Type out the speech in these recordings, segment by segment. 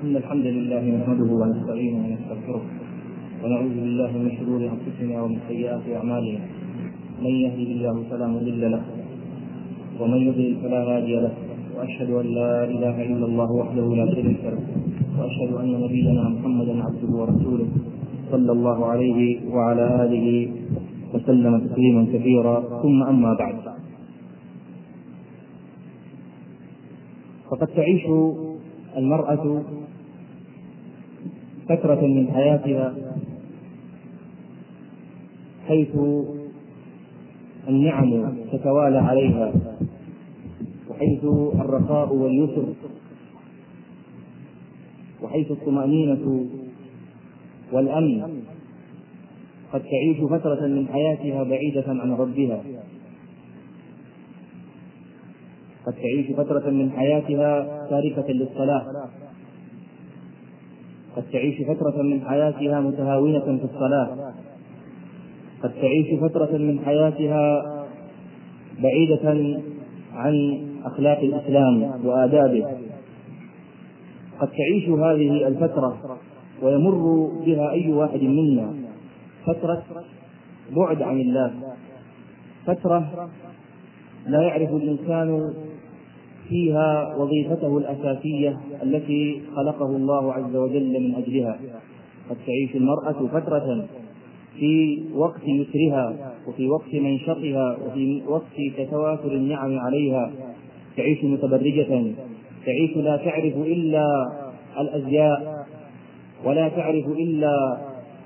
إن الحمد لله نحمده ونستعينه ونستغفره ونعوذ بالله من شرور أنفسنا ومن سيئات أعمالنا. من يهده الله فلا مضل له ومن يضلل فلا هادي له، وأشهد أن لا إله إلا الله وحده لا شريك له، وأشهد أن نبينا محمدا عبده ورسوله صلى الله عليه وعلى آله وسلم تسليما كثيرا. ثم أما بعد، فقد تعيش المرأة فترة من حياتها حيث النعم تتوالى عليها، وحيث الرخاء واليسر، وحيث الطمأنينة والأمن. قد تعيش فترة من حياتها بعيدة عن ربها، قد تعيش فترة من حياتها تاركة للصلاة، قد تعيش فترة من حياتها متهاونة في الصلاة، قد تعيش فترة من حياتها بعيدة عن أخلاق الإسلام وآدابه. قد تعيش هذه الفترة ويمر بها أي واحد منا فترة بعد عن الله، فترة لا يعرف الإنسان فيها وظيفته الأساسية التي خلقه الله عز وجل من أجلها. قد تعيش المرأة فترة في وقت يسرها، وفي وقت منشطها، وفي وقت تتوافر النعم عليها، تعيش متبرجة، تعيش لا تعرف إلا الأزياء، ولا تعرف إلا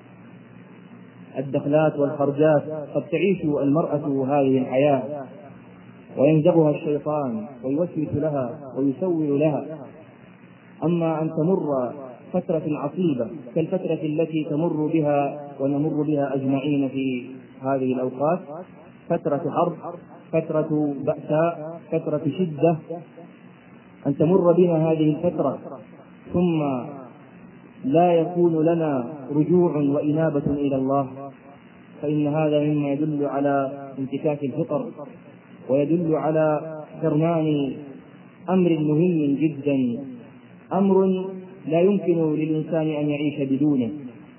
الدخلات والخرجات. قد تعيش المرأة هذه الحياة وينزغها الشيطان ويوسوس لها ويسول لها. أما أن تمر فترة عصيبة كالفترة التي تمر بها ونمر بها أجمعين في هذه الأوقات، فترة حرب، فترة بأساء، فترة شدة، أن تمر بنا هذه الفترة ثم لا يكون لنا رجوع وإنابة إلى الله، فإن هذا مما يدل على انتكاك الفطر، ويدل على حرمان أمر مهم جدا، أمر لا يمكن للإنسان أن يعيش بدونه.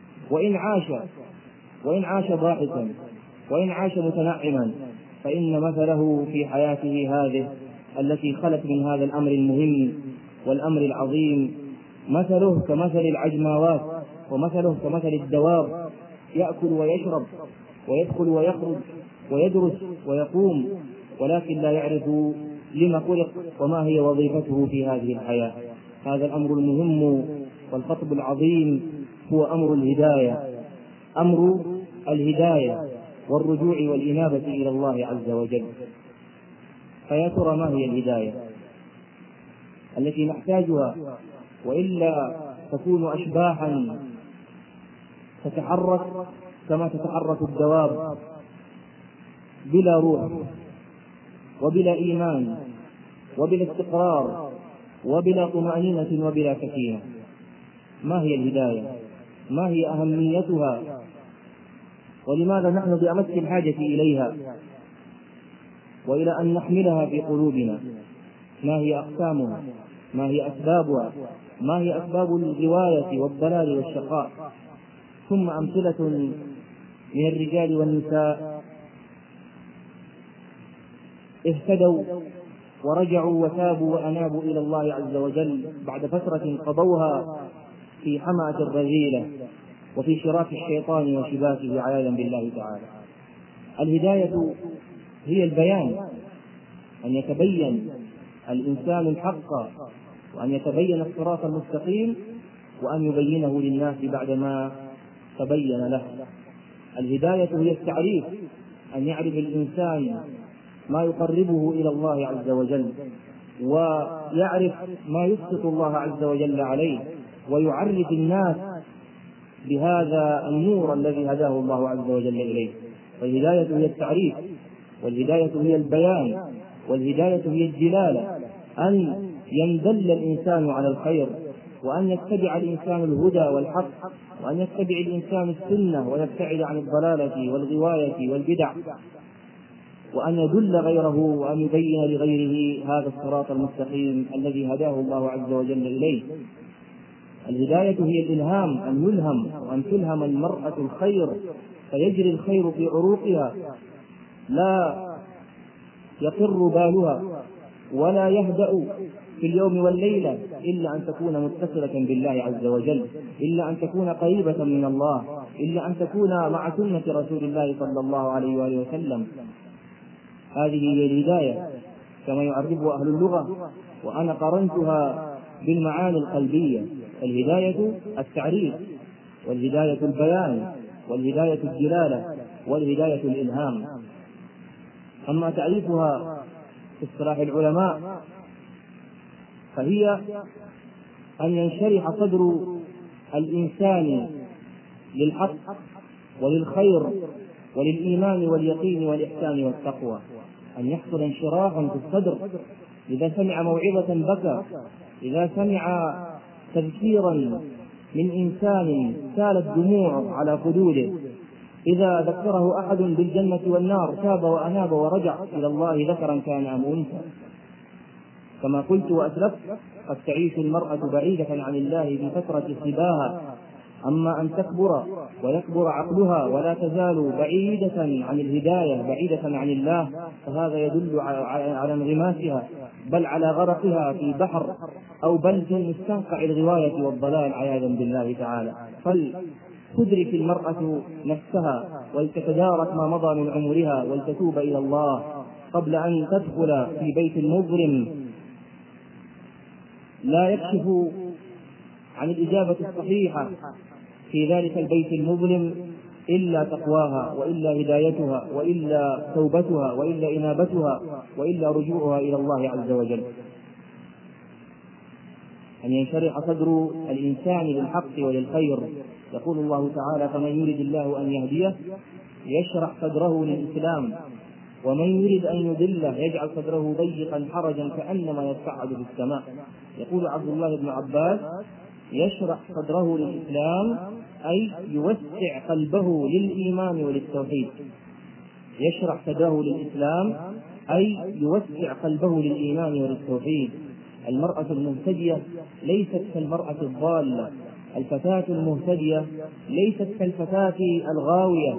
وإن عاش ضاحكا، وإن عاش متنعما، فإن مثله في حياته هذه التي خلت من هذا الأمر المهم والأمر العظيم مثله كمثل العجماوات، ومثله كمثل الدواب، يأكل ويشرب ويدخل ويخرج ويدرس ويقوم، ولكن لا يعرف لما خلق وما هي وظيفته في هذه الحياة. هذا الأمر المهم والخطب العظيم هو أمر الهداية، أمر الهداية والرجوع والإنابة إلى الله عز وجل. فيا ترى ما هي الهداية التي نحتاجها؟ وإلا تكون أشباحا تتحرك كما تتحرك الدواب بلا روح وبلا إيمان وبلا استقرار وبلا طمأنينة وبلا سكينة. ما هي الهداية؟ ما هي أهميتها؟ ولماذا نحن بأمس الحاجة إليها وإلى أن نحملها في قلوبنا؟ ما هي أقسامها؟ ما هي أسبابها؟ ما هي أسباب الغواية والضلال والشقاء؟ ثم أمثلة من الرجال والنساء اهتدوا ورجعوا وتابوا وأنابوا إلى الله عز وجل بعد فترة قضوها في حمأة الرذيلة وفي شراك الشيطان وشباكه عياذا بالله تعالى. الهداية هي البيان، أن يتبين الإنسان الحق، وأن يتبين الصراط المستقيم، وأن يبينه للناس بعدما تبين له. الهداية هي التعريف، أن يعرف الإنسان ما يقربه إلى الله عز وجل، ويعرف ما يسقط الله عز وجل عليه، ويعرف الناس بهذا النور الذي هداه الله عز وجل إليه. والهداية هي التعريف، والهداية هي البيان، والهداية هي الدلالة، أن يندل الإنسان على الخير، وأن يتبع الإنسان الهدى والحق، وأن يتبع الإنسان السنة ويبتعد عن الضلالة والغواية والبدع، وأن يدل غيره وأن يبين لغيره هذا الصراط المستقيم الذي هداه الله عز وجل إليه. الهداية هي الإلهام، أن يلهم وأن تلهم المرأة الخير فيجري الخير في عروقها، لا يقر بالها ولا يهدأ في اليوم والليلة إلا أن تكون متصلة بالله عز وجل، إلا أن تكون قريبة من الله، إلا أن تكون مع سنة رسول الله صلى الله عليه وآله وسلم. هذه هي الهداية كما يعرفها أهل اللغة، وأنا قرنتها بالمعاني القلبية. الهداية التعريف، والهداية البيان، والهداية الدلالة، والهداية الإلهام. أما تعريفها في اصطلاح العلماء فهي أن ينشرح صدر الإنسان للحق وللخير وللإيمان واليقين والإحسان والتقوى، أن يحصل انشراح في الصدر إذا سمع موعظة بكى، إذا سمع تذكيرا من إنسان سالت دموع على خدوده، إذا ذكره أحد بالجنة والنار تاب وأناب ورجع إلى الله ذكرا كان أم أنثى. كما قلت وأسلفت قد تعيش المرأة بعيدة عن الله في فترة صباها، أما أن تكبر ويكبر عقلها ولا تزال بعيدة عن الهداية بعيدة عن الله، فهذا يدل على انغماسها بل على غرقها في بحر أو بل في مستنقع الغواية والضلال عياذا بالله تعالى. فلتدرك المرأة نفسها ولتتدارك ما مضى من عمرها ولتتوب إلى الله قبل أن تدخل في بيت مظلم لا يكشف عن الإجابة الصحيحة في ذلك البيت المظلم إلا تقواها، وإلا هدايتها، وإلا توبتها، وإلا إنابتها، وإلا رجوعها إلى الله عز وجل. أن ينشرح صدر الإنسان للحق وللخير. يقول الله تعالى: فمن يريد الله أن يهديه يشرح صدره للإسلام، ومن يريد أن يضله يجعل صدره ضيقا حرجا كأنما يصعد في السماء. يقول عبد الله بن عباس: يشرح صدره للإسلام أي يوسع قلبه للإيمان وللتوحيد. يشرح صدره للإسلام أي يوسع قلبه للإيمان وللتوحيد. المرأة المهتدية ليست كالمرأة الضالة، الفتاة المهتدية ليست كالفتاة الغاوية.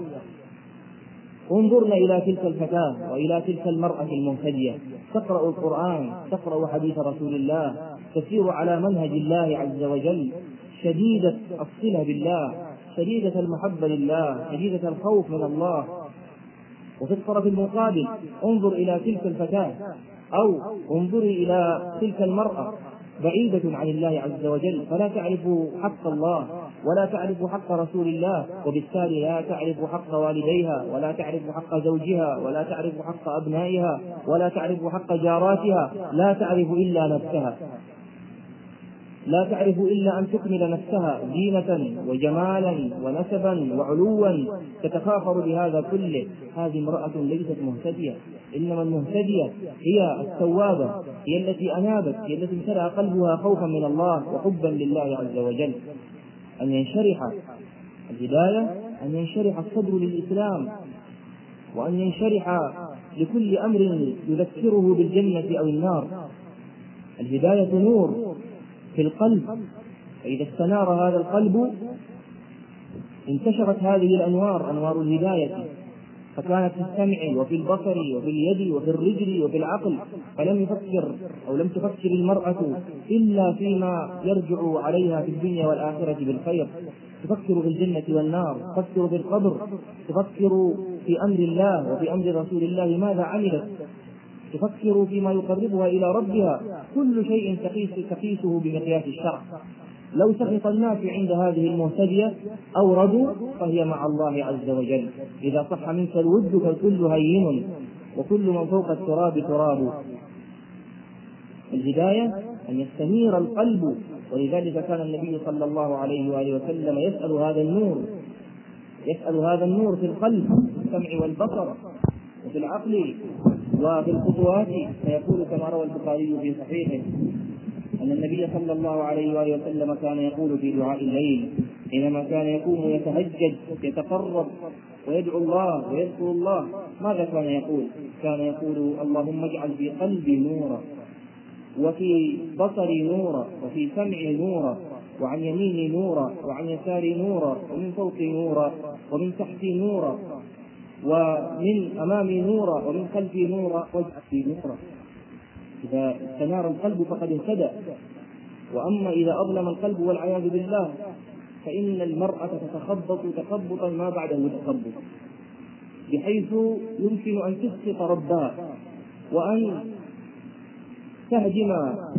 انظرنا إلى تلك الفتاة وإلى تلك المرأة المهتدية، تقرأ القرآن، تقرأ حديث رسول الله، تسير على منهج الله عز وجل، شديدة الصلة بالله، شديدة المحبة لله، شديدة الخوف من الله. وفي الطرف المقابل انظر إلى تلك الفتاة أو انظري إلى تلك المرأة بعيدة عن الله عز وجل، فلا تعرف حق الله ولا تعرف حق رسول الله، وبالتالي لا تعرف حق والديها ولا تعرف حق زوجها ولا تعرف حق أبنائها ولا تعرف حق جاراتها، لا تعرف إلا نفسها، لا تعرف إلا أن تكمل نفسها زينة وجمالا ونسبا وعلوا تتفاخر بهذا كله. هذه امرأة ليست مهتدية، إنما المهتدية هي التوابة، هي التي أنابت، هي التي امتلأ قلبها خوفا من الله وحبا لله عز وجل. أن ينشرح الهداية، أن ينشرح الصدر للإسلام، وأن ينشرح لكل أمر يذكره بالجنة أو النار. الهداية نور في القلب، فإذا استنار هذا القلب انتشرت هذه الأنوار، أنوار الهداية، فكانت في السمع وفي البصر وفي اليد وفي الرجل وفي العقل، فلم يفكر أو لم تفكر المرأة إلا فيما يرجع عليها في الدنيا والآخرة بالخير. تفكر في الجنة والنار، تفكر في القبر، تفكر في أمر الله وفي أمر رسول الله ماذا عملت، تفكر فيما يقربها إلى ربها. كل شيء تقيسه بمقياس الشرع. لو سخط الناس عند هذه المهتدية أو رضوا فهي مع الله عز وجل. إذا صح منك الود فالكل هين وكل من فوق التراب تراب. الهداية أن يستنير القلب، ولذلك كان النبي صلى الله عليه وآله وسلم يسأل هذا النور في القلب، في السمع والبصر وفي العقل وفي الخطوات. فيقول كما روى البخاري في صحيحه أن النبي صلى الله عليه وآله وسلم كان يقول في دعاء الليل حينما كان يقوم يتهجد يتقرب ويدعو الله ويذكر الله، ماذا كان يقول؟ كان يقول: اللهم اجعل في قلبي نورا، وفي بصري نورا، وفي سمعي نورا، وعن يميني نورا، وعن يساري نورا، ومن فوقي نورا، ومن تحتي نورا، ومن أمامي نورا، ومن خلفي نورا، واجعل لي نورا. إذا استنار القلب فقد اهتدى. وأما إذا أظلم القلب والعياذ بالله فإن المرأة تتخبط تخبطا ما بعده تخبط، بحيث يمكن أن تسقط ربها وأن تهدم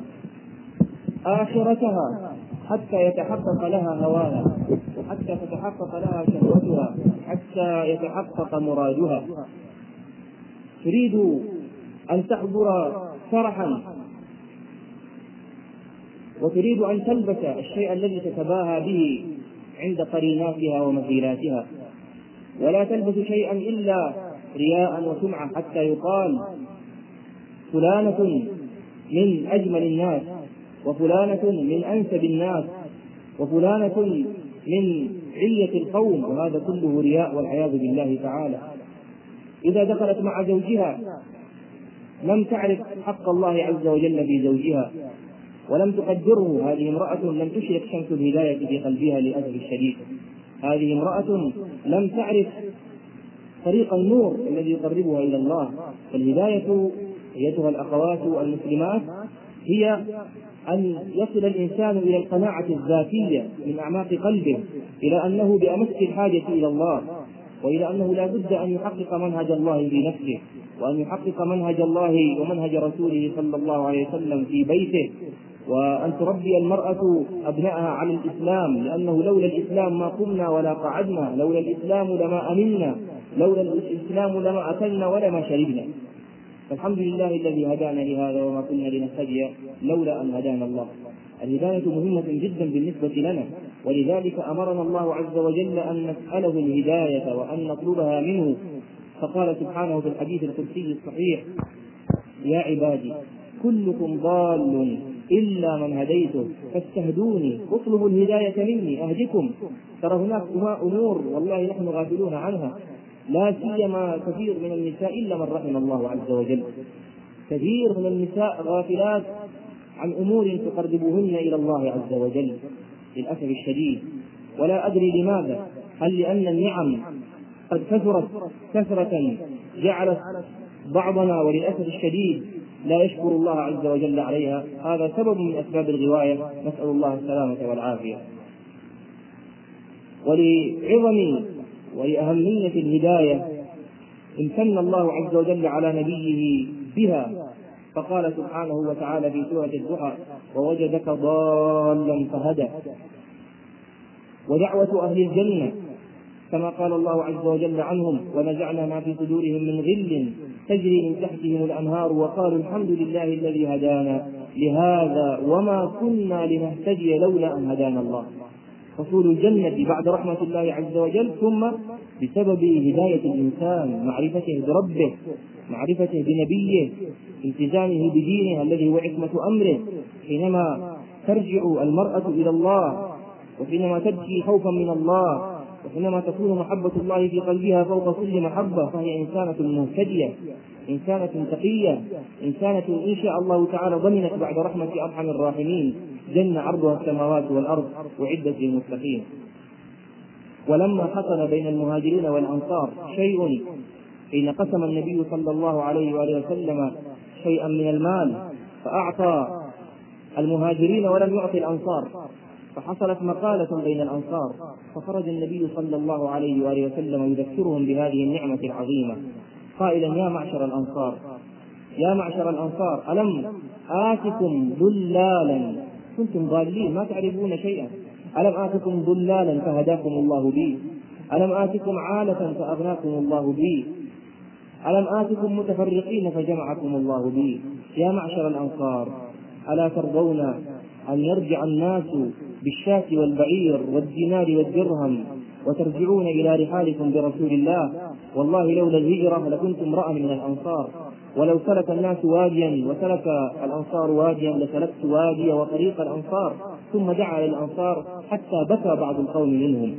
آخرتها حتى يتحقق لها هواها، وحتى تتحقق لها شهوتها، حتى يتحقق مرادها. تريد أن تحضر فرحا وتريد أن تلبس الشيء الذي تتباهى به عند قريناتها ومثيلاتها، ولا تلبس شيئا إلا رياء وسمعة، حتى يقال فلانة من أجمل الناس، وفلانة من أنسب الناس، وفلانة من علية القوم، وهذا كله رياء والعياذ بالله تعالى. إذا دخلت مع زوجها لم تعرف حق الله عز وجل في زوجها ولم تقدره، هذه امرأة لم تشرك شمس الهداية في قلبها للأسف الشديد. هذه امرأة لم تعرف طريق النور الذي يقربها إلى الله. فالهداية أيتها الأخوات المسلمات هي أن يصل الإنسان إلى القناعة الذاتية من أعماق قلبه، إلى أنه بأمس الحاجة إلى الله، وإلى أنه لا بد أن يحقق منهج الله في نفسه، وأن يحقق منهج الله ومنهج رسوله صلى الله عليه وسلم في بيته، وأن تربي المرأة أبنائها على الإسلام، لأنه لولا الإسلام ما قمنا ولا قعدنا، لولا الإسلام لما أمنا، لولا الإسلام لما أكلنا ولما شربنا. فالحمد لله الذي هدانا لهذا وما كنا لنهتدي لولا أن هدانا الله. الهداية مهمة جدا بالنسبة لنا، ولذلك أمرنا الله عز وجل أن نسأله الهداية وأن نطلبها منه. فقال سبحانه في الحديث القدسي الصحيح: يا عبادي كلكم ضال إلا من هديته فاستهدوني اطلبوا الهداية مني أهدكم. ترى هناك أمور والله نحن غافلون عنها، لا سيما كثير من النساء إلا من رحم الله عز وجل. كثير من النساء غافلات عن أمور تقربهن إلى الله عز وجل للأسف الشديد، ولا أدري لماذا. هل لأن النعم قد كثرت كثرة جعلت بعضنا وللأسف الشديد لا يشكر الله عز وجل عليها؟ هذا سبب من أسباب الغواية، نسأل الله السلامة والعافية. ولعظم ولأهمية الهداية امتن الله عز وجل على نبيه بها، فقال سبحانه وتعالى في سورة الضحى: ووجدك ضالا فهدى. ودعوة أهل الجنة كما قال الله عز وجل عنهم: ونزعنا ما في صدورهم من غل تجري من تحتهم الأنهار وقالوا الحمد لله الذي هدانا لهذا وما كنا لنهتدي لولا أن هدانا الله. حصول الجنة بعد رحمة الله عز وجل ثم بسبب هداية الإنسان، معرفته بربه، معرفته بنبيه، التزامه بدينه الذي هو عصمة أمره. حينما ترجع المرأة إلى الله، وحينما تبكي خوفا من الله، وحينما تكون محبة الله في قلبها فوق كل محبة، فهي إنسانة مهتدية، إنسانة تقية، إنسانة إن شاء الله تعالى ضمنت بعد رحمة أرحم الراحمين جنة عرضها السماوات والأرض وعدة للمتقين. ولما حصل بين المهاجرين والأنصار شيء حين قسم النبي صلى الله عليه وآله وسلم شيئا من المال فأعطى المهاجرين ولم يعطي الأنصار، فحصلت مقالة بين الأنصار، فخرج النبي صلى الله عليه وآله وسلم يذكرهم بهذه النعمة العظيمة قائلا: يا معشر الأنصار، يا معشر الأنصار، ألم آتكم ضلالا كنتم ضالين ما تعرفون شيئا، ألم آتكم ضلالا فهداكم الله بي، ألم آتكم عالة فأغناكم الله بي، ألم آتكم متفرقين فجمعكم الله بي. يا معشر الأنصار، ألا ترضون أن يرجع الناس بالشاة والبعير والدينار والدرهم وترجعون إلى رحالكم برسول الله؟ والله لولا الهجرة لكنتم امرأ من الأنصار، ولو سلك الناس واديا وسلك الأنصار واديا لسلكت وادي وطريق الأنصار. ثم دعا للأنصار حتى بكى بعض القوم منهم.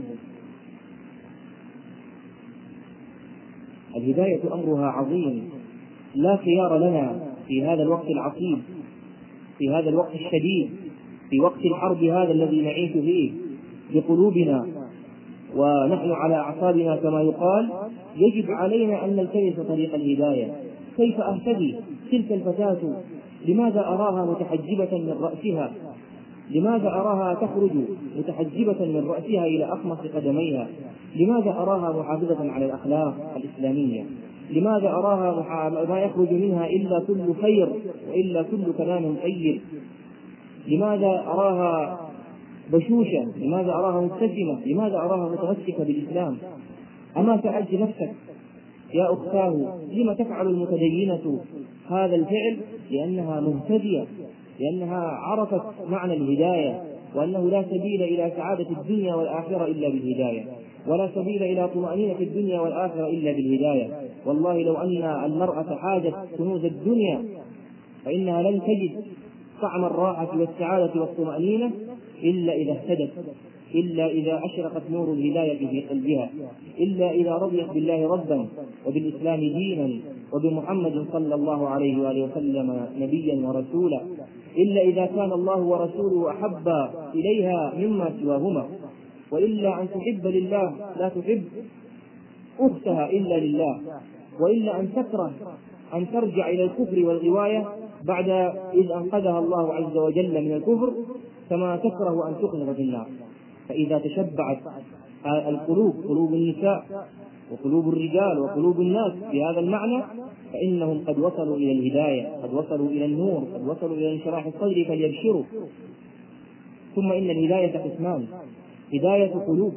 الهداية أمرها عظيم، لا خيار لنا في هذا الوقت العصيب، في هذا الوقت الشديد، في وقت الحرب هذا الذي نعيش فيه بقلوبنا ونحن على أعصابنا كما يقال، يجب علينا أن نلتمس طريق الهداية. كيف أهتدي تلك الفتاة؟ لماذا أراها متحجبة من رأسها؟ لماذا أراها تخرج متحجبة من رأسها إلى أخمص قدميها؟ لماذا أراها محافظة على الأخلاق الإسلامية؟ لماذا أراها ما يخرج منها إلا كل خير وإلا كل كلام طيب؟ لماذا أراها بشوشة؟ لماذا أراها مبتسمة؟ لماذا أراها متمسكة بالإسلام؟ أما سألت نفسك يا أختاه لما تفعل المتدينة هذا الفعل؟ لأنها مهتدية، لأنها عرفت معنى الهداية، وأنه لا سبيل إلى سعادة الدنيا والآخرة إلا بالهداية، ولا سبيل إلى طمأنينة الدنيا والآخرة إلا بالهداية. والله لو أن المرأة حاجت كنوز الدنيا فإنها لن تجد طعم الراحة والسعادة والطمأنينة إلا إذا اهتدت، إلا إذا أشرقت نور الهداية في قلبها، إلا إذا رضيت بالله ربا وبالإسلام دينا وبمحمد صلى الله عليه وآله وسلم نبيا ورسولا، إلا إذا كان الله ورسوله أحب إليها مما سواهما. وإلا أن تحب لله لا تحب أختها إلا لله، وإلا أن تكره أن ترجع إلى الكفر والغواية بعد إذ أنقذها الله عز وجل من الكفر، كما تكره أن تقذف في النار. فإذا تشبعت القلوب، قلوب النساء وقلوب الرجال وقلوب الناس بهذا المعنى، فإنهم قد وصلوا إلى الهداية، قد وصلوا إلى النور، قد وصلوا إلى انشراح الصدر فليبشروا. ثم إن الهداية قسمان: هداية قلوب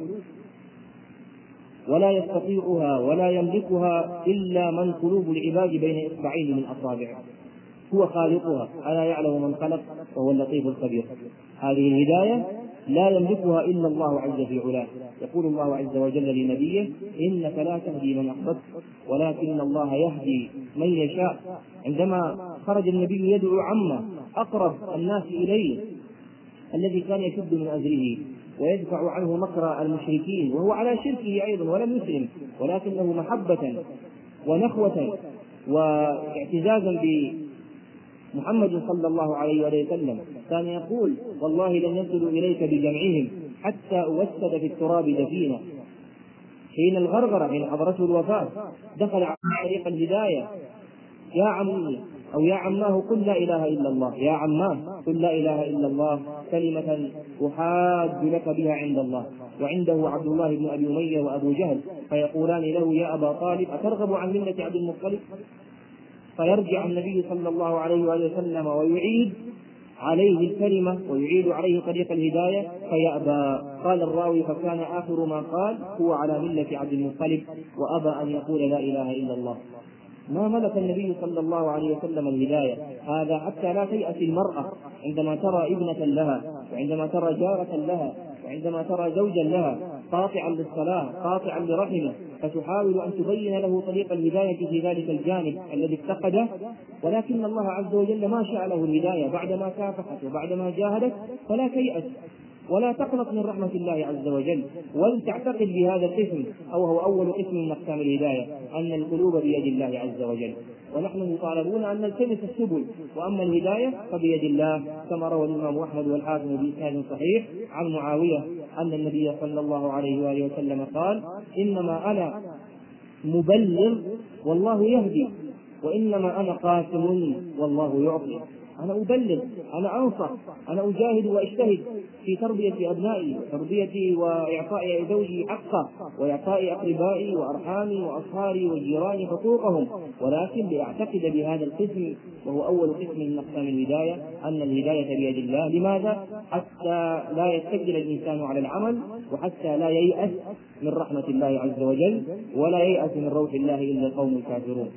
ولا يستطيعها ولا يملكها إلا من قلوب العباد بين إصبعين من أصابعه، هو خالقها، ألا يعلم من خلق وهو اللطيف الخبير. هذه الهداية لا يملكها إلا الله عز في علاه. يقول الله عز وجل لنبيه: إنك لا تهدي من أحببت ولكن الله يهدي من يشاء. عندما خرج النبي يدعو عمه أقرب الناس إليه الذي كان يشد من أزره ويدفع عنه مكر المشركين وهو على شركه أيضا ولم يسلم، ولكنه محبة ونخوة واعتزازا بمحمد صلى الله عليه وسلم كان يقول: والله لن يصلوا إليك بجمعهم حتى أوسد في التراب دفينا. حين الغرغرة، حين حضرته الوفاة، دخل على طريق الهداية: يا عمي أو يا عماه قل لا إله إلا الله، يا عماه قل لا إله إلا الله كلمة أحاج لك بها عند الله. وعنده عبد الله بن أبي أمية وأبو جهل فيقولان له: يا أبا طالب أترغب عن ملة عبد المطلب؟ فيرجع النبي صلى الله عليه وآله وسلم ويعيد عليه الكلمة ويعيد عليه طريق الهداية فيأبى. قال الراوي: فكان آخر ما قال: هو على ملة عبد المطلب، وأبى أن يقول لا إله إلا الله. ما ملك النبي صلى الله عليه وسلم الهداية. هذا حتى لا تيأس المرأة عندما ترى ابنة لها، وعندما ترى جارة لها، وعندما ترى زوجا لها قاطعا للصلاة قاطعا لرحمه، فتحاول أن تبين له طريق الهداية في ذلك الجانب الذي افتقده، ولكن الله عز وجل ما شاء له الهداية بعدما كافحت وبعدما جاهدت. فلا تيأس ولا تقنط من رحمة الله عز وجل، ولتعتقد بهذا القسم، أو هو أول قسم من أقسام الهداية، أن القلوب بيد الله عز وجل، ونحن مطالبون أن نلتمس السبل، وأما الهداية فبيد الله، كما روى الإمام أحمد والحاكم بإسناد صحيح عن معاوية أن النبي صلى الله عليه وآله وسلم قال: إنما أنا مبلغ والله يهدي، وإنما أنا قاسم والله يعطي. أنا أبلغ، أنا أنصح، أنا أجاهد وأجتهد في تربية أبنائي، تربيتي وإعطاء زوجي حقه، وإعطاء أقربائي وأرحامي وأصهاري وجيراني حقوقهم، ولكن لأعتقد بهذا القسم وهو أول قسم من أقسام الهداية، أن الهداية بيد الله. لماذا؟ حتى لا يتكل الإنسان على العمل، وحتى لا ييأس من رحمة الله عز وجل، ولا ييأس من روح الله إلا القوم الكافرون.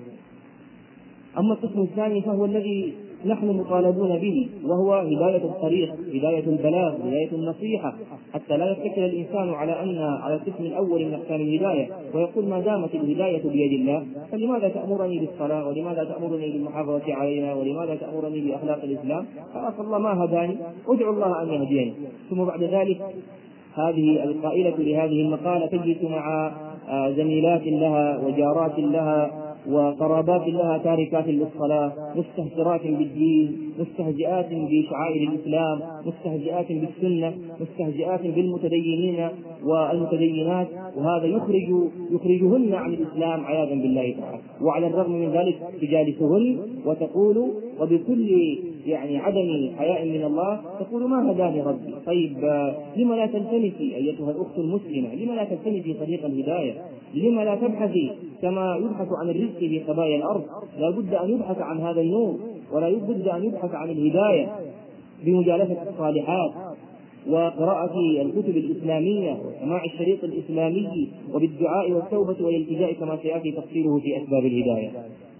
أما القسم الثاني فهو الذي نحن مطالبون به، وهو هداية الطريق، هداية البلاغ، هداية النصيحة، حتى لا يتكل الإنسان على القسم الأول من أقسام الهداية ويقول: ما دامت الهداية بيد الله فلماذا تأمرني بالصلاة، ولماذا تأمرني بالمحافظة عليها، ولماذا تأمرني بأخلاق الإسلام؟ خلاص الله ما هداني، ادعو الله أن يهديني. ثم بعد ذلك هذه القائلة لهذه المقالة تجلس مع زميلات لها وجارات لها وقرابات لها تاركات للصلاة، مستهترات بالدين، مستهزئات بشعائر الإسلام، مستهزئات بالسنة، مستهزئات بالمتدينين والمتدينات، وهذا يخرجهن عن الإسلام عياذا بالله تعالى. وعلى الرغم من ذلك تجالسهن وتقول وبكل عدم حياء من الله تقول: ما هداني ربي. طيب لما لا تلتمسي أيتها الأخت المسلمة، لما لا تلتمسي طريق الهداية؟ لما لا تبحثي كما يبحث عن الرزق في خبايا الأرض؟ لا بد أن يبحث عن هذا النور، ولا بد أن يبحث عن الهداية بمجالسة الصالحات وقراءة الكتب الإسلامية وسماع الشريط الإسلامي وبالدعاء والتوبة والالتجاء كما سيأتي تفصيله في أسباب الهداية.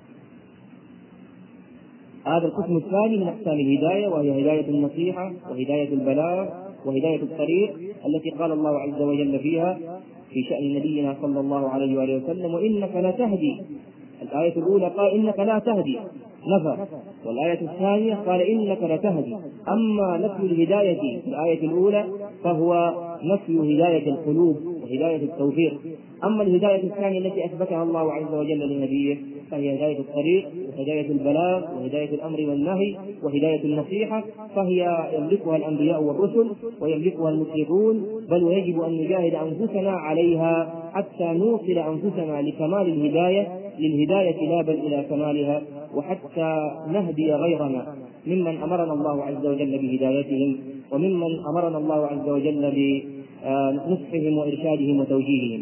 هذا القسم الثاني من أقسام الهداية، وهي هداية النصيحة وهداية البلاغ وهداية الطريق، التي قال الله عز وجل فيها في شأن نبينا صلى الله عليه وآله وسلم: وإنك لا تهدي. الآية الأولى قال: إنك لا تهدي نفى، والآية الثانية قال: إنك لا تهدي. أما نفي الهداية في الآية الأولى فهو نفي هداية القلوب وهداية التوفيق. أما الهداية الثانية التي أثبتها الله عز وجل لنبيه فهي هداية الطريق وهداية البلاغ وهداية الأمر والنهي وهداية النصيحة، فهي يملكها الأنبياء والرسل ويملكها المسلمون، بل ويجب أن نجاهد أنفسنا عليها حتى نوصل أنفسنا لكمال الهداية للهداية لا بل إلى كمالها، وحتى نهدي غيرنا ممن أمرنا الله عز وجل بهدايتهم وممن أمرنا الله عز وجل بنصحهم وإرشادهم وتوجيههم.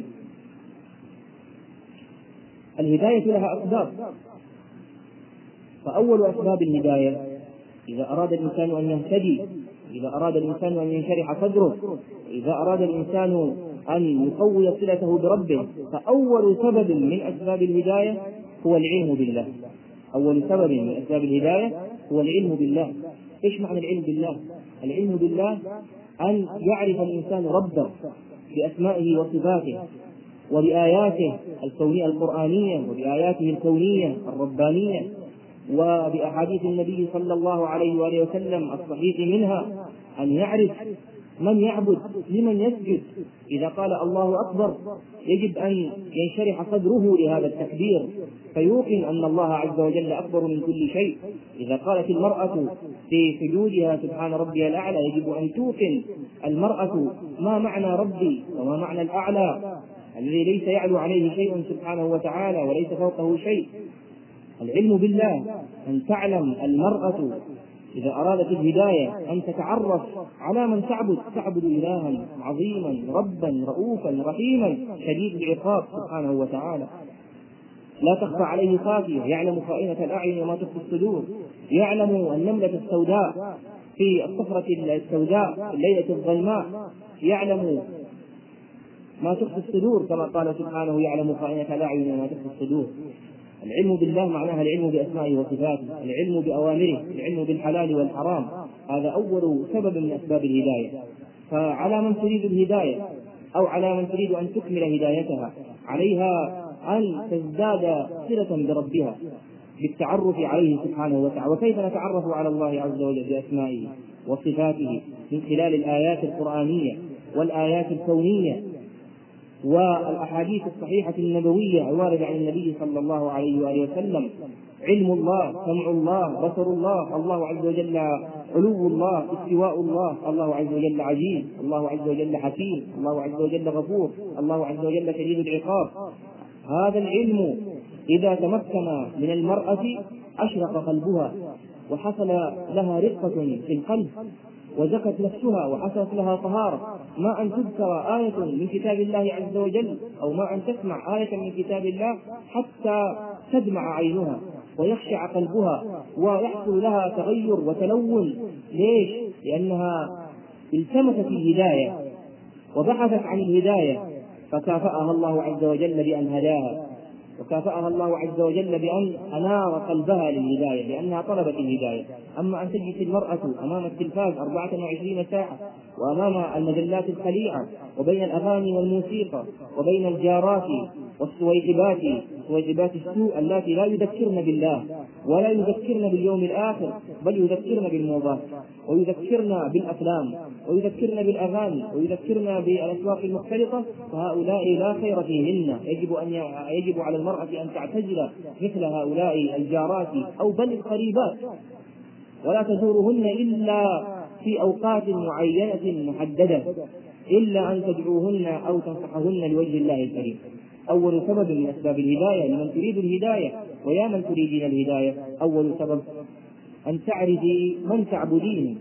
الهداية لها أسباب، فأول أسباب الهداية إذا أراد الإنسان أن يهتدي، إذا أراد الإنسان أن ينشرح صدره، إذا أراد الإنسان أن يقوي صلته بربه، فأول سبب من أسباب الهداية هو العلم بالله. أول سبب من أسباب الهداية هو العلم بالله. إيش معنى العلم بالله؟ العلم بالله أن يعرف الإنسان ربه بأسمائه وصفاته وبآياته الكونية القرآنية وبآياته الكونية الربانية وبأحاديث النبي صلى الله عليه وآله وسلم الصحيح منها، أن يعرف من يعبد لمن يسجد. إذا قال الله أكبر يجب أن ينشرح صدره لهذا التكبير فيوقن أن الله عز وجل أكبر من كل شيء. إذا قالت المرأة في سجودها سبحان ربي الأعلى يجب أن توقن المرأة ما معنى ربي وما معنى الأعلى الذي ليس يعلو عليه شيء سبحانه وتعالى وليس فوقه شيء. العلم بالله أن تعلم المرأة إذا أرادت الهداية أن تتعرف على من تعبد إلها عظيما ربا رؤوفا رحيما شديد العقاب سبحانه وتعالى، لا تخفى عليه خافية، يعلم خائنة الأعين وما تخفي الصدور، يعلم النملة السوداء في الصخرة السوداء الليلة الظلماء، يعلم ما تخفي الصدور كما قال سبحانه: يعلم خائنة الأعين وما تخفي الصدور. العلم بالله معناها العلم بأسمائه وصفاته، العلم بأوامره، العلم بالحلال والحرام. هذا أول سبب من أسباب الهداية. فعلى من تريد الهداية أو على من تريد أن تكمل هدايتها عليها أن تزداد صلة بربها بالتعرف عليه سبحانه وتعالى. وكيف نتعرف على الله عز وجل؟ بأسمائه وصفاته من خلال الآيات القرآنية والآيات الكونية والأحاديث الصحيحة النبوية الواردة عن النبي صلى الله عليه وآله وسلم. علم الله، سمع الله، بصر الله، الله عز وجل علو الله، استواء الله، الله عز وجل عزيز، الله عز وجل حكيم، الله عز وجل غفور، الله عز وجل شديد العقاب. هذا العلم إذا تمكن من المرأة أشرق قلبها وحصل لها رقة في القلب وزكت نفسها وحصلت لها طهارة. ما أن تذكر آية من كتاب الله عز وجل أو ما أن تسمع آية من كتاب الله حتى تدمع عينها ويخشع قلبها ويحصل لها تغير وتلون. ليش؟ لأنها التمست الهداية وبحثت عن الهداية فكافأها الله عز وجل بأن هداها، وكافأها الله عز وجل بأن أنار قلبها للهداية لأنها طلبت الهداية. أما أن تجلس المرأة أمام التلفاز 24 ساعة وأمام المجلات الخليعة وبين الأغاني والموسيقى وبين الجارات والسويعبات السوء اللاتي لا يذكرن بالله ولا يذكرن باليوم الآخر، بل يذكرن بالموبات، ويذكرن بالأفلام، ويذكرن بالأغاني، ويذكرن بالأسواق المختلطة، فهؤلاء لا خير فيهن. يجب على المرأة أن تعتزل مثل هؤلاء الجارات أو بل القريبات، ولا تزورهن إلا في أوقات معينة محددة، إلا أن تدعوهن أو تنصحهن لوجه الله الكريم. أول سبب من أسباب الهداية لمن تريد الهداية، ويا من تريدين الهداية، أول سبب أن تعرفي من تعبدين،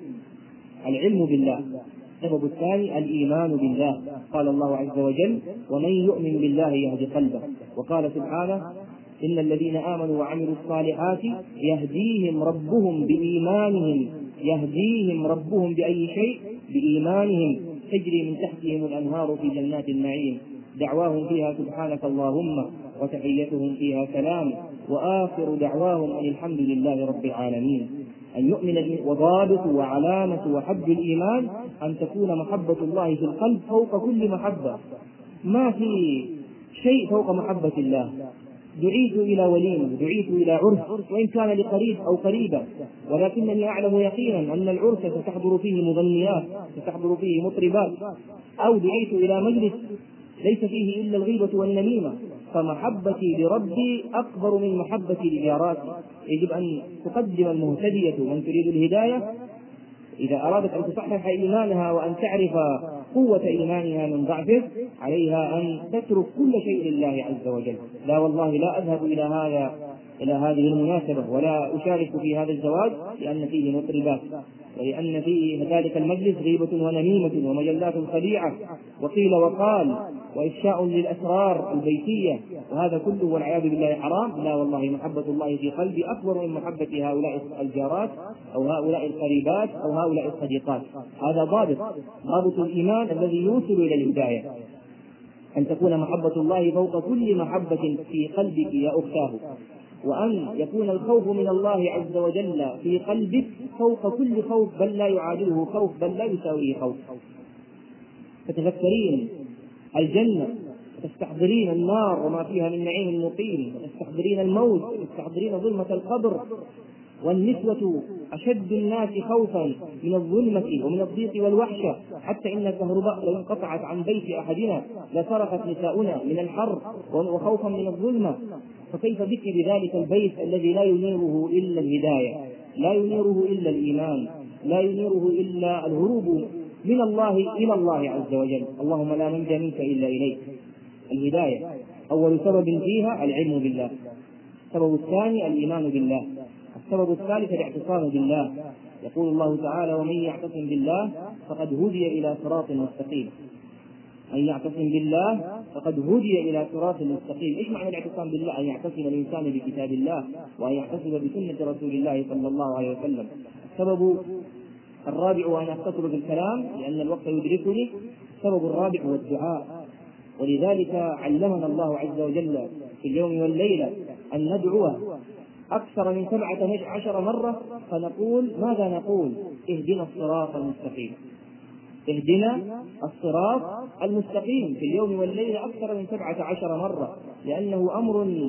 العلم بالله. السبب الثاني الإيمان بالله، قال الله عز وجل: ومن يؤمن بالله يهد قلبه. وقال سبحانه: إن الذين آمنوا وعملوا الصالحات يهديهم ربهم بإيمانهم. يهديهم ربهم بأي شيء؟ بإيمانهم، تجري من تحتهم الأنهار في جنات النعيم، دعواهم فيها سبحانك اللهم وتحيتهم فيها سلام، وآخر دعواهم أن الحمد لله رب العالمين. أن يؤمن. وضابط وعلامة وحد الإيمان أن تكون محبة الله في القلب فوق كل محبة. ما في شيء فوق محبة الله. دعيت إلى وليمة، دعيت إلى عرس، وإن كان لقريب أو قريبة، ولكنني أعلم يقينا أن العرس ستحضر فيه مغنيات، ستحضر فيه مطربات. أو دعيت إلى مجلس ليس فيه إلا الغيبة والنميمة، فمحبتي لربي أكبر من محبتي لجاراتي. يجب أن تقدم المهتدية من تريد الهداية إذا أرادت أن تصحح إيمانها وأن تعرف قوة إيمانها من ضعفه، عليها أن تترك كل شيء لله عز وجل. لا والله لا أذهب إلى هذه المناسبة ولا أشارك في هذا الزواج لأن فيه مطربات، ولأن فيه ذلك المجلس غيبة ونميمة ومجلات خديعة وقيل وقال وإفشاء للأسرار البيتية، وهذا كله والعياذ بالله حرام. لا والله محبة الله في قلبي أكبر من محبة هؤلاء الجارات أو هؤلاء القريبات أو هؤلاء الصديقات. هذا ضابط الإيمان الذي يوصل إلى الهداية، أن تكون محبة الله فوق كل محبة في قلبك يا أختاه، وأن يكون الخوف من الله عز وجل في قلبك فوق كل خوف، بل لا يعادله خوف، بل لا يساويه خوف. فتذكرين الجنة وتستحضرين النار وما فيها من نعيم مقيم، وتستحضرين الموت، وتستحضرين ظلمة القبر. والنسوة أشد الناس خوفا من الظلمة ومن الضيق والوحشة، حتى إن الكهرباء لو انقطعت عن بيت أحدنا لصرخت نساؤنا من الحر وخوفا من الظلمة، فكيف بك بذلك البيت الذي لا ينيره إلا الهداية، لا ينيره إلا الإيمان، لا ينيره إلا الهروب من الله إلى الله عز وجل. اللهم لا ننجى منك إلا إليك. الهداية أول سبب فيها العلم بالله، السبب الثاني الإيمان بالله، السبب الثالث الاعتصام بالله. يقول الله تعالى: ومن يعتصم بالله فقد هدي إلى صراط مستقيم. أن يعتصم بالله فقد هدي إلى صراط مستقيم. إيش معنى الاعتصام بالله؟ أن يعتصم الإنسان بكتاب الله، وأن يعتصم بسنة رسول الله صلى الله عليه وسلم. السبب الرابع، وأنا أختصر بالكلام لأن الوقت يدركني، السبب الرابع هو الدعاء. ولذلك علمنا الله عز وجل في اليوم والليلة أن ندعو أكثر من 17 مرة، فنقول ماذا نقول؟ اهدنا الصراط المستقيم، اهدنا الصراط المستقيم في اليوم والليلة أكثر من 17 مرة، لأنه أمر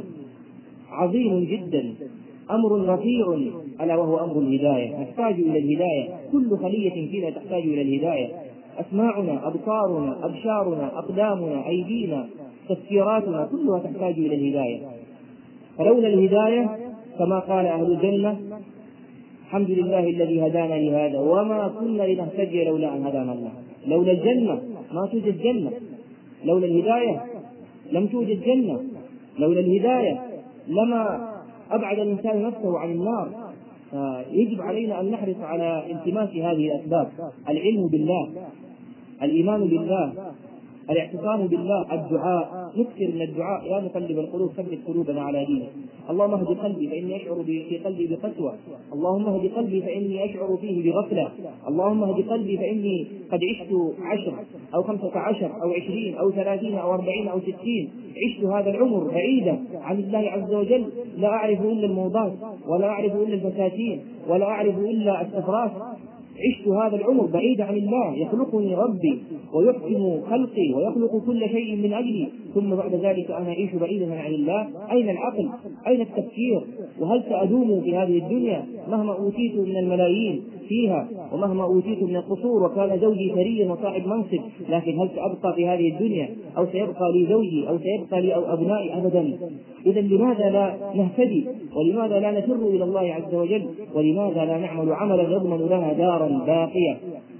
عظيم جدا، أمر رفيع، ألا وهو أمر الهداية. نحتاج إلى الهداية، كل خلية فينا تحتاج إلى الهداية، أسماعنا، أبصارنا، أبشارنا، أقدامنا، أيدينا، تفكيراتنا، كلها تحتاج إلى الهداية. فلولا الهداية كما قال أهل الجنة: الحمد لله الذي هدانا لهذا وما كنا لنهتدي لولا أن هدانا الله. لولا الجنة ما توجد جنة، لولا الهداية لم توجد جنة، لولا الهداية لما أبعد الإنسان نفسه عن النار. فيجب علينا أن نحرص على التماس هذه الأسباب: العلم بالله، الإيمان بالله، الاعتصام بالله، الدعاء. نكثر من الدعاء: يا مقلب القلوب ثبت قلوبنا على دينك. اللهم اهد قلبي فإني أشعر في قلبي بقسوة. اللهم اهد قلبي فإني أشعر فيه بغفلة. اللهم اهد قلبي فإني قد عشت 10 أو 15 أو 20 أو 30 أو 40 أو 60، عشت هذا العمر بعيدا عن الله عز وجل، لا أعرف إلا الموضات، ولا أعرف إلا الفساتين، ولا أعرف إلا السفرات. عشت هذا العمر بعيد عن الله، يخلقني ربي ويحكم خلقي ويخلق كل شيء من أجلي، ثم بعد ذلك أنا أعيش بعيدا عن الله. أين العقل؟ أين التفكير؟ وهل سأدوم في هذه الدنيا مهما أوتيت من الملايين فيها ومهما أوتيت من القصور وكان زوجي ثريا وصاحب منصب، لكن هل سأبقى في هذه الدنيا أو سيبقى لي زوجي أو سيبقى لي أو أبنائي؟ أبدا. إذا لماذا لا نهتدي؟ ولماذا لا نفر إلى الله عز وجل؟ ولماذا لا نعمل عملا يضمن لنا دارا باقية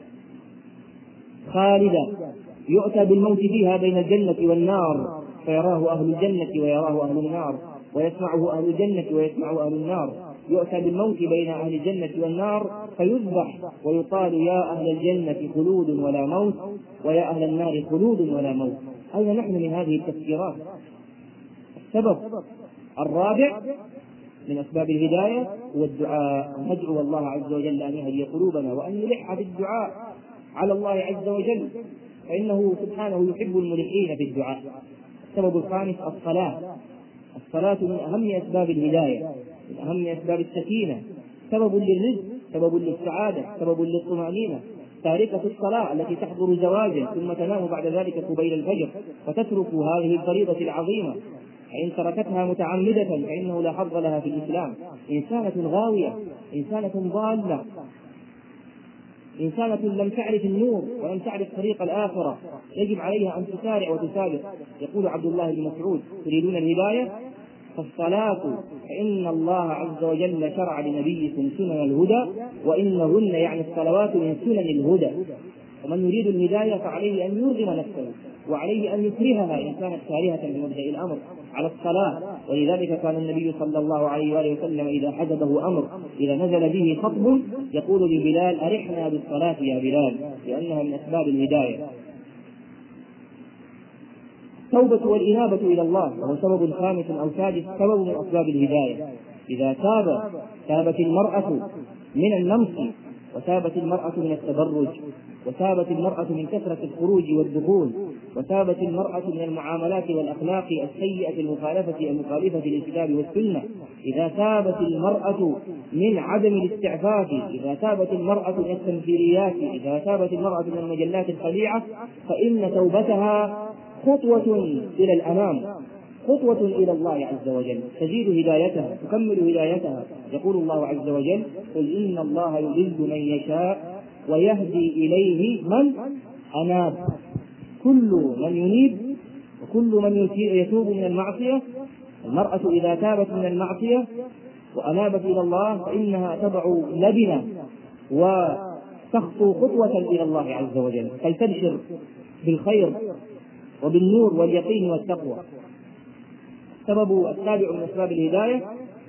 خالدة يؤتى بالموت فيها بين الجنة والنار، فيراه أهل الجنة ويراه أهل النار، ويسمعه أهل الجنة ويسمعه أهل النار. يؤتى بالموت بين أهل الجنة والنار فيذبح ويقال يا أهل الجنة خلود ولا موت ويا أهل النار خلود ولا موت. أين نحن من هذه التفسيرات؟ السبب الرابع من أسباب الهداية هو الدعاء، أن ندعو الله عز وجل أن يهدي قلوبنا وأن نلح بالدعاء على الله عز وجل، فإنه سبحانه يحب الملحين في الدعاء. السبب الخامس الصلاة من أهم أسباب الهداية، من أهم أسباب السكينة، سبب للرزق، سبب للسعادة، سبب للطمأنينة. تاركة الصلاة التي تحضر زواجا ثم تنام بعد ذلك قبيل الفجر وتترك هذه الفريضة العظيمة، فإن تركتها متعمدة فإنه لا حظ لها في الإسلام. إنسانة غاوية، إنسانة ضالة، إنسانة لم تعرف النور ولم تعرف طريق الآخرة، يجب عليها أن تسارع وتسابق. يقول عبد الله بن مسعود: تريدون الهداية؟ فالصلاة، فإن الله عز وجل شرع لنبيكم سنن الهدى وإنهن يعني الصلوات من سنن الهدى. ومن يريد الهداية فعليه أن يرغم نفسه وعليه أن يكرهها إن كانت كارهة من مبدأ الأمر على الصلاة. ولذلك كان النبي صلى الله عليه وآله وسلم إذا حجبه أمر، إذا نزل به خطب، يقول لبلال: أرحنا بالصلاة يا بلال، لأنها من أسباب الهداية. التوبة والإنابة إلى الله وهو سبب خامس أو سادس، سبب من أسباب الهداية. إذا تابت المرأة من النمس، وتابت المرأة من التبرج، وتابت المرأة من كثرة الخروج والدخول، وتابت المرأة من المعاملات والأخلاق السيئة المخالفة للكتاب والسنة، إذا تابت المرأة من عدم الاستعفاف، إذا تابت المرأة من التمثيليات، إذا تابت المرأة من المجلات الخليعة، فإن توبتها خطوة إلى الأمام، خطوة إلى الله عز وجل، تزيد هدايتها، تكمل هدايتها. يقول الله عز وجل: قل إن الله يضل من يشاء ويهدي إليه من أناب. كل من ينيب وكل من يتوب من المعصية، المرأة إذا تابت من المعصية وأنابت إلى الله فإنها تضع لبنة وتخطو خطوة إلى الله عز وجل، كي تبشر بالخير وبالنور واليقين والتقوى. السبب السابع من أسباب الهداية